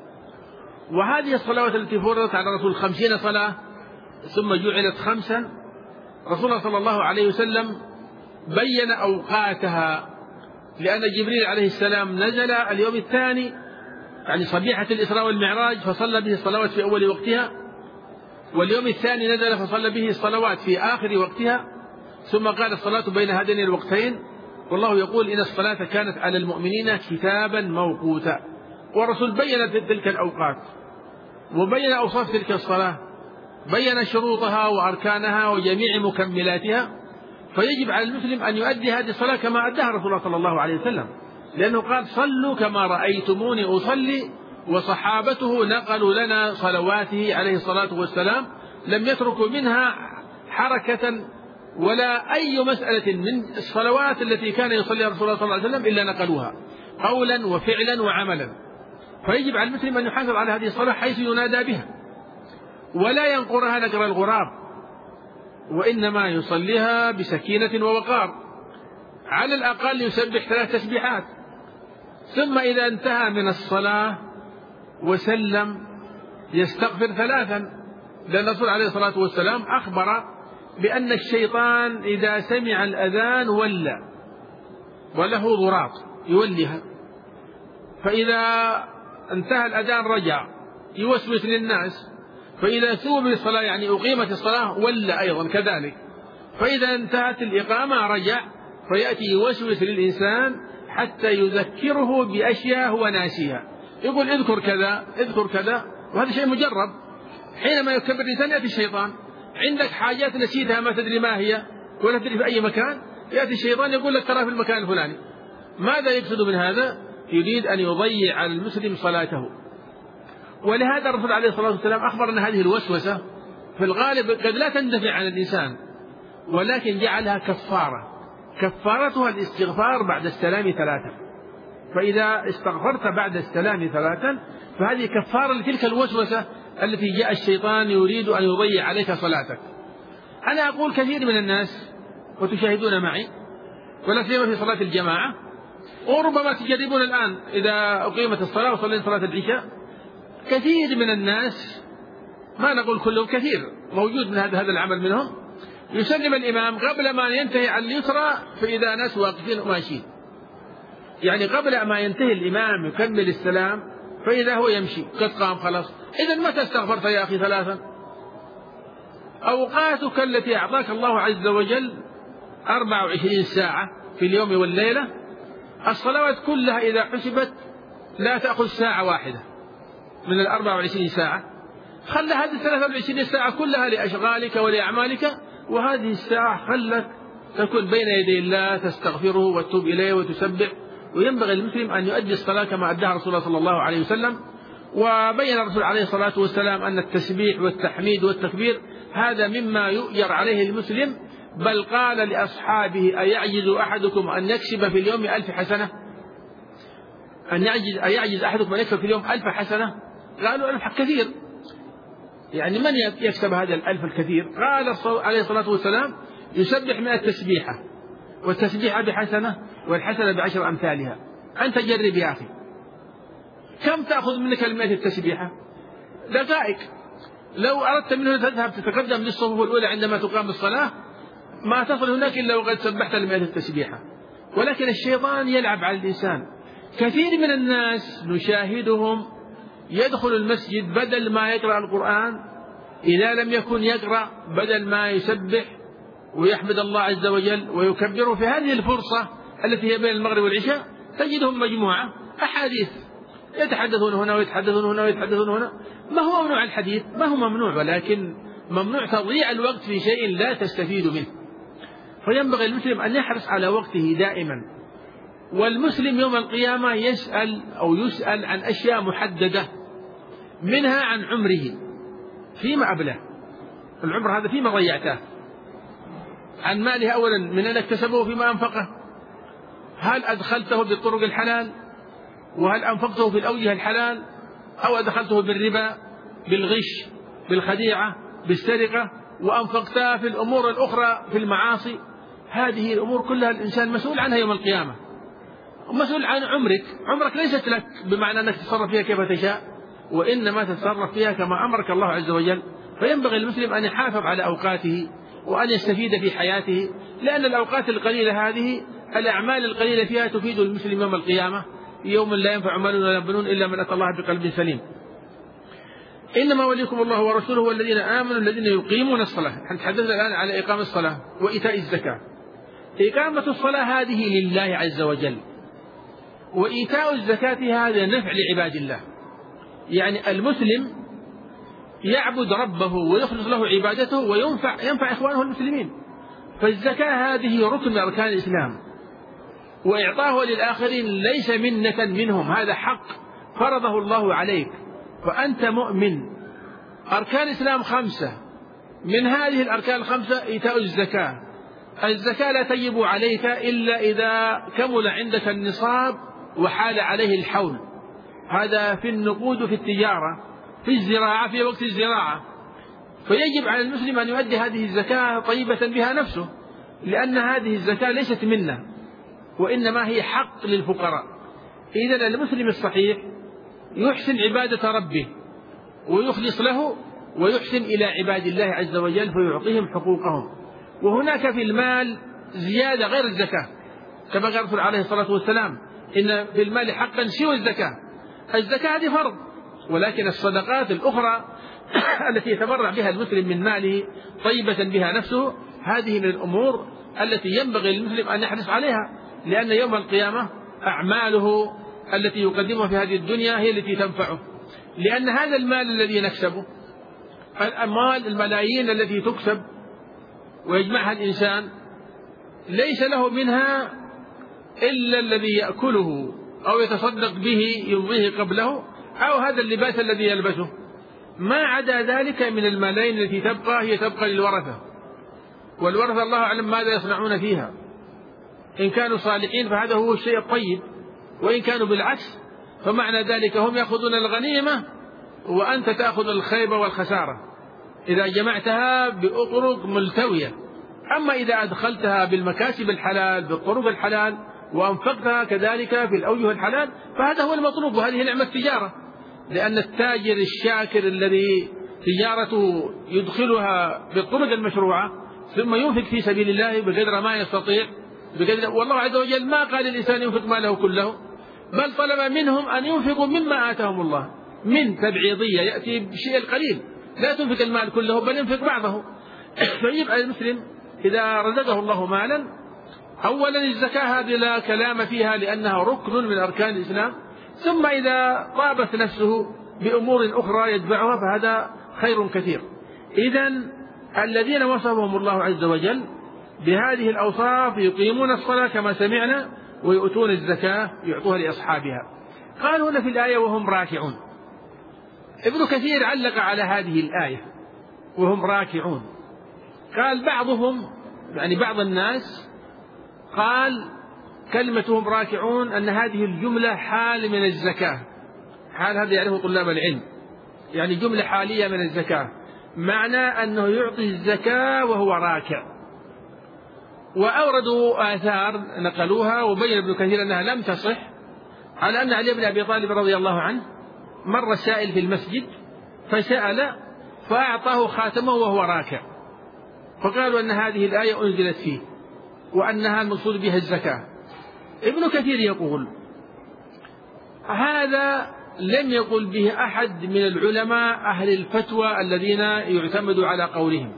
وهذه الصلوات التي فرضت على الرسول 50 صلاة ثم جعلت 5، رسول الله صلى الله عليه وسلم بين أوقاتها، لأن جبريل عليه السلام نزل اليوم الثاني، يعني صبيحة الإسراء والمعراج، فصلى به الصلوات في أول وقتها، واليوم الثاني نزل فصلى به الصلوات في آخر وقتها، ثم قال: الصلاة بين هذين الوقتين. والله يقول: إن الصلاة كانت على المؤمنين كتابا موقوتا. والرسول بين تلك الأوقات وبين أوصاف تلك الصلاة، بين شروطها وأركانها وجميع مكملاتها. فيجب على المسلم أن يؤدي هذه الصلاة كما أداها رسول الله صلى الله عليه وسلم، لأنه قال: صلوا كما رأيتموني أصلي. وصحابته نقلوا لنا صلواته عليه الصلاة والسلام، لم يتركوا منها حركة ولا أي مسألة من الصلوات التي كان يصليها رسول الله صلى الله عليه وسلم إلا نقلوها قولا وفعلا وعملا. فيجب على المسلم أن يحافظ على هذه الصلاة حيث ينادى بها، ولا ينقرها نقر الغراب، وإنما يصليها بسكينة ووقار، على الأقل يسبح 3 تسبيحات. ثم إذا انتهى من الصلاة وسلم يستغفر 3، لأن الرسول عليه الصلاة والسلام أخبر بأن الشيطان إذا سمع الأذان ولى، وله ضراط يوليها، فإذا انتهى الأذان رجع يوسوس للناس، فإذا ثوب بالصلاة يعني أقيمت الصلاة ولى أيضا كذلك، فإذا انتهت الإقامة رجع فيأتي يوسوس للإنسان حتى يذكره بأشياء هو ناسيها، يقول: اذكر كذا اذكر كذا. وهذا شيء مجرب، حينما يكبر الإنسان يأتي الشيطان، عندك حاجات نسيتها ما تدري ما هي ولا تدري في أي مكان، يأتي الشيطان يقول لك ترى في المكان الفلاني. ماذا يقصد من هذا؟ يريد أن يضيع على المسلم صلاته. ولهذا الرسول عليه الصلاة والسلام أخبر أن هذه الوسوسة في الغالب قد لا تندفع عن الإنسان، ولكن جعلها كفارة، كفارتها الاستغفار بعد السلام 3. فإذا استغفرت بعد السلام 3 فهذه كفارة لتلك الوسوسة التي جاء الشيطان يريد أن يضيع عليك صلاتك. أنا أقول كثير من الناس وتشاهدون معي ولا سيما في صلاة الجماعة، وربما تجربون الآن إذا أقيمت الصلاة وصلينا صلاة العشاء، كثير من الناس، ما نقول كلهم، كثير موجود من هذا العمل منهم، يسلم الإمام قبل ما ينتهي عن اليسرى فإذا ناس واقفين وماشيين، يعني قبل ما ينتهي الإمام يكمل السلام فإذا هو يمشي قد قام خلاص. إذن متى استغفرت يا أخي 3؟ أوقاتك التي أعطاك الله عز وجل 24 ساعة في اليوم والليلة، الصلوات كلها إذا حسبت لا تأخذ ساعة واحدة من 24 ساعة، خلى هذه 23 ساعة كلها لأشغالك ولأعمالك، وهذه الساعة خلت تكون بين يدي الله تستغفره وتتوب إليه وتسبح. وينبغي المسلم أن يؤدي الصلاة كما أداها رسول الله صلى الله عليه وسلم. وبين الرسول عليه الصلاة والسلام أن التسبيح والتحميد والتكبير هذا مما يؤجر عليه المسلم، بل قال لأصحابه: أيعجز أحدكم أن يكسب في اليوم 1000 حسنة؟ أيعجز أحدكم أن يكسب في اليوم 1000 حسنة؟ قالوا 1000 كثير، يعني من يكسب هذا 1000 الكثير؟ قال عليه الصلاة والسلام: يسبح 100 تسبيحة، والتسبيحة بحسنة، والحسنة ب10 أمثالها. أنت جرب يا أخي، كم تأخذ منك 100 التسبيحة؟ دقائق. لو أردت منه تذهب تتقدم للصفوف الأولى عندما تقام الصلاة ما تصل هناك إلا وقد سبحت 100 التسبيحة. ولكن الشيطان يلعب على الإنسان. كثير من الناس نشاهدهم يدخل المسجد بدل ما يقرأ القرآن، إذا لم يكن يقرأ بدل ما يسبح ويحمد الله عز وجل ويكبره، في هذه الفرصة التي هي بين المغرب والعشاء تجدهم مجموعة أحاديث يتحدثون هنا ويتحدثون هنا ويتحدثون هنا. ما هو ممنوع الحديث؟ ما هو ممنوع، ولكن ممنوع تضييع الوقت في شيء لا تستفيد منه. فينبغي المسلم أن يحرص على وقته دائما. والمسلم يوم القيامة يسأل عن أشياء محددة، منها عن عمره فيما أبلاه، العمر هذا فيما ضيعته، عن ماله أولا من أن اكتسبه فيما أنفقه، هل أدخلته بالطرق الحلال، وهل أنفقته في الأوجه الحلال، أو أدخلته بالربا، بالغش، بالخديعة، بالسرقة، وأنفقتها في الأمور الأخرى في المعاصي. هذه الأمور كلها الإنسان مسؤول عنها يوم القيامة، ومسؤول عن عمرك ليست لك بمعنى أنك تتصرف فيها كيف تشاء، وإنما تتصرف فيها كما أمرك الله عز وجل. فينبغي المسلم أن يحافظ على أوقاته وأن يستفيد في حياته، لأن الأوقات القليلة هذه، الأعمال القليلة فيها تفيد المسلم يوم القيامة، يوم لا ينفع مال ولا بنون إلا من أتى الله بقلب سليم. إنما وليكم الله ورسوله والذين آمنوا الذين يقيمون الصلاة. نحن تحدثنا الآن على إقام الصلاة وإيتاء الزكاة. إقامة الصلاة هذه لله عز وجل، وإيتاء الزكاة هذا نفع لعباد الله. يعني المسلم يعبد ربه ويخلص له عبادته وينفع إخوانه المسلمين. فالزكاة هذه ركن من أركان الإسلام، وإعطاه للآخرين ليس منة منهم، هذا حق فرضه الله عليك، فأنت مؤمن. أركان الإسلام 5، من هذه الأركان 5 إيتاء الزكاة. الزكاة لا تجب عليك إلا إذا كمل عندك النصاب وحال عليه الحول، هذا في النقود وفي التجارة، في الزراعة، في وقت الزراعة. فيجب على المسلم أن يؤدي هذه الزكاة طيبة بها نفسه، لأن هذه الزكاة ليست منة، وإنما هي حق للفقراء. إذن المسلم الصحيح يحسن عبادة ربه ويخلص له، ويحسن إلى عباد الله عز وجل فيعطيهم حقوقهم. وهناك في المال زيادة غير الزكاة، كما قال الرسول عليه الصلاة والسلام: إن في المال حقا سوى الزكاة. الزكاة هذه فرض، ولكن الصدقات الأخرى التي يتبرع بها المسلم من ماله طيبة بها نفسه، هذه من الأمور التي ينبغي للمسلم أن يحرص عليها، لأن يوم القيامة أعماله التي يقدمها في هذه الدنيا هي التي تنفعه. لأن هذا المال الذي نكسبه، الأموال الملايين التي تكسب ويجمعها الإنسان، ليس له منها إلا الذي يأكله أو يتصدق به يمضيه قبله، أو هذا اللباس الذي يلبسه. ما عدا ذلك من الملايين التي تبقى هي تبقى للورثة، والورثة الله أعلم ماذا يصنعون فيها. إن كانوا صالحين فهذا هو الشيء الطيب، وإن كانوا بالعكس فمعنى ذلك هم يأخذون الغنيمة وأنت تأخذ الخيبة والخسارة إذا جمعتها بأطرق ملتوية. أما إذا أدخلتها بالمكاسب الحلال بالطرق الحلال وأنفقتها كذلك في الأوجه الحلال فهذا هو المطلوب، وهذه نعمة التجارة. لأن التاجر الشاكر الذي تجارته يدخلها بالطرق المشروعة ثم ينفق في سبيل الله بقدر ما يستطيع والله عز وجل ما قال الإنسان ينفق ماله كله، بل طلب منهم أن ينفقوا مما آتاهم الله. من تبعيضية يأتي بشيء القليل، لا تنفق المال كله بل ينفق بعضه. فيبقى المسلم إذا رزقه الله مالا، أولا الزكاة هذه لا كلام فيها لأنها ركن من أركان الإسلام، ثم إذا طابت نفسه بأمور أخرى يتبعها فهذا خير كثير. إذن الذين وصفهم الله عز وجل بهذه الأوصاف يقيمون الصلاة كما سمعنا ويؤتون الزكاة يعطوها لأصحابها. قال هنا في الآية وهم راكعون. ابن كثير علق على هذه الآية وهم راكعون، قال بعضهم يعني بعض الناس قال كلمتهم راكعون أن هذه الجملة حال من الزكاة، حال هذا يعرفه طلاب العلم، يعني جملة حالية من الزكاة، معنى أنه يعطي الزكاة وهو راكع. وأوردوا آثار نقلوها وبين ابن كثير أنها لم تصح، على أن علي بن أبي طالب رضي الله عنه مر السائل في المسجد فسأل فأعطاه خاتمه وهو راكع، فقالوا أن هذه الآية أنزلت فيه وأنها المقصود بها الزكاة. ابن كثير يقول هذا لم يقل به أحد من العلماء أهل الفتوى الذين يعتمد على قولهم،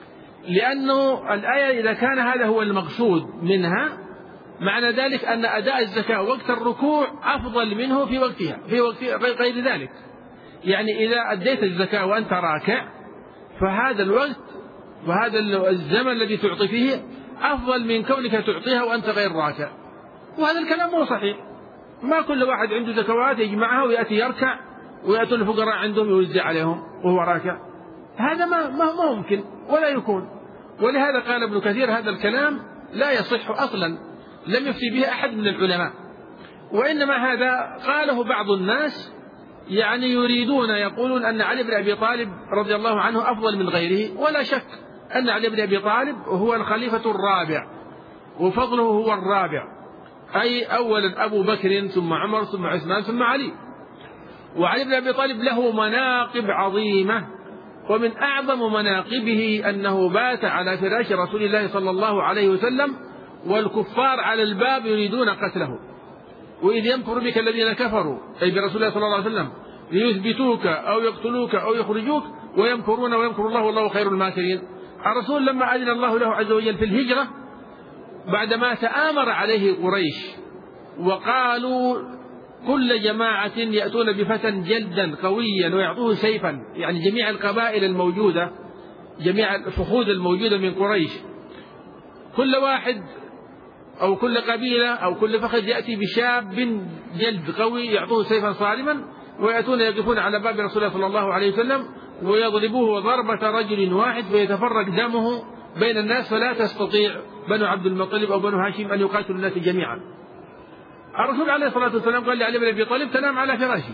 لأنه الآية إذا كان هذا هو المقصود منها معنى ذلك أن أداء الزكاة وقت الركوع أفضل منه في وقتها في وقت غير ذلك. يعني إذا أديت الزكاة وأنت راكع فهذا الوقت وهذا الزمن الذي تعطي فيه أفضل من كونك تعطيها وأنت غير راكع. وهذا الكلام مو صحيح، ما كل واحد عنده زكوات يجمعها ويأتي يركع ويأتي الفقراء عندهم يوزع عليهم وهو راكع، هذا ما ممكن ولا يكون. ولهذا قال ابن كثير هذا الكلام لا يصح أصلا، لم يفتي به أحد من العلماء، وإنما هذا قاله بعض الناس يعني يريدون يقولون أن علي بن أبي طالب رضي الله عنه أفضل من غيره. ولا شك أن علي بن أبي طالب هو الخليفة الرابع وفضله هو الرابع، أي أولا أبو بكر ثم عمر ثم عثمان ثم علي. وعلي بن أبي طالب له مناقب عظيمة، ومن أعظم مناقبه أنه بات على فراش رسول الله صلى الله عليه وسلم والكفار على الباب يريدون قتله، وإذ يمكر بك الذين كفروا أي برسول الله صلى الله عليه وسلم ليثبتوك أو يقتلوك أو يخرجوك ويمكرون ويمكر الله والله خير الماكرين. الرسول لما أذن الله له عز وجل في الهجرة بعدما تآمر عليه قريش وقالوا كل جماعة يأتون بفتى جلدا قويا ويعطوه سيفا، يعني جميع القبائل الموجودة جميع الفخوذ الموجودة من قريش كل واحد أو كل قبيلة أو كل فخذ يأتي بشاب جلد قوي يعطوه سيفا صارما ويأتون يقفون على باب رسول الله صلى الله عليه وسلم ويضربوه ضربة رجل واحد فيتفرق دمه بين الناس، فلا تستطيع بنو عبد المطلب أو بنو هاشم أن يقاتلوا الناس جميعا. الرسول عليه الصلاة والسلام قال لعلي بن أبي طالب تنام على فراشي،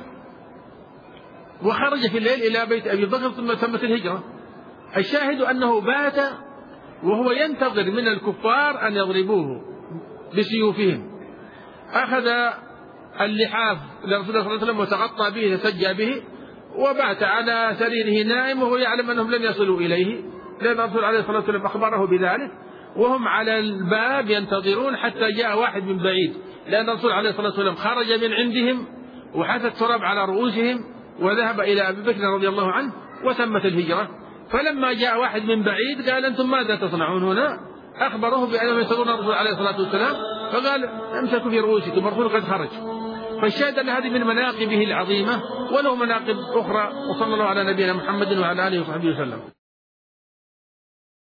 وخرج في الليل إلى بيت أبي بكر ثم تمت الهجرة. الشاهد أنه بات وهو ينتظر من الكفار أن يضربوه بسيوفهم. أخذ اللحاف لرسول الله صلى الله عليه وسلم وتغطى به تسجى به وبات على سريره نائم وهو يعلم أنهم لن يصلوا إليه، لأن الرسول عليه الصلاة والسلام أخبره بذلك، وهم على الباب ينتظرون حتى جاء واحد من بعيد، لأن الرسول عليه الصلاة والسلام خرج من عندهم وحث التراب على رؤوسهم وذهب إلى أبي بكر رضي الله عنه وتمت الهجرة. فلما جاء واحد من بعيد قال أنتم ماذا تصنعون هنا؟ أخبروه بأنهم يسرون الرسول عليه الصلاة والسلام، فقال امسكوا في رؤوسكم الرسول قد خرج. فالشاهد أن هذه من مناقبه العظيمة وله مناقب أخرى. وصلى الله على نبينا محمد وعلى آله وصحبه وسلم.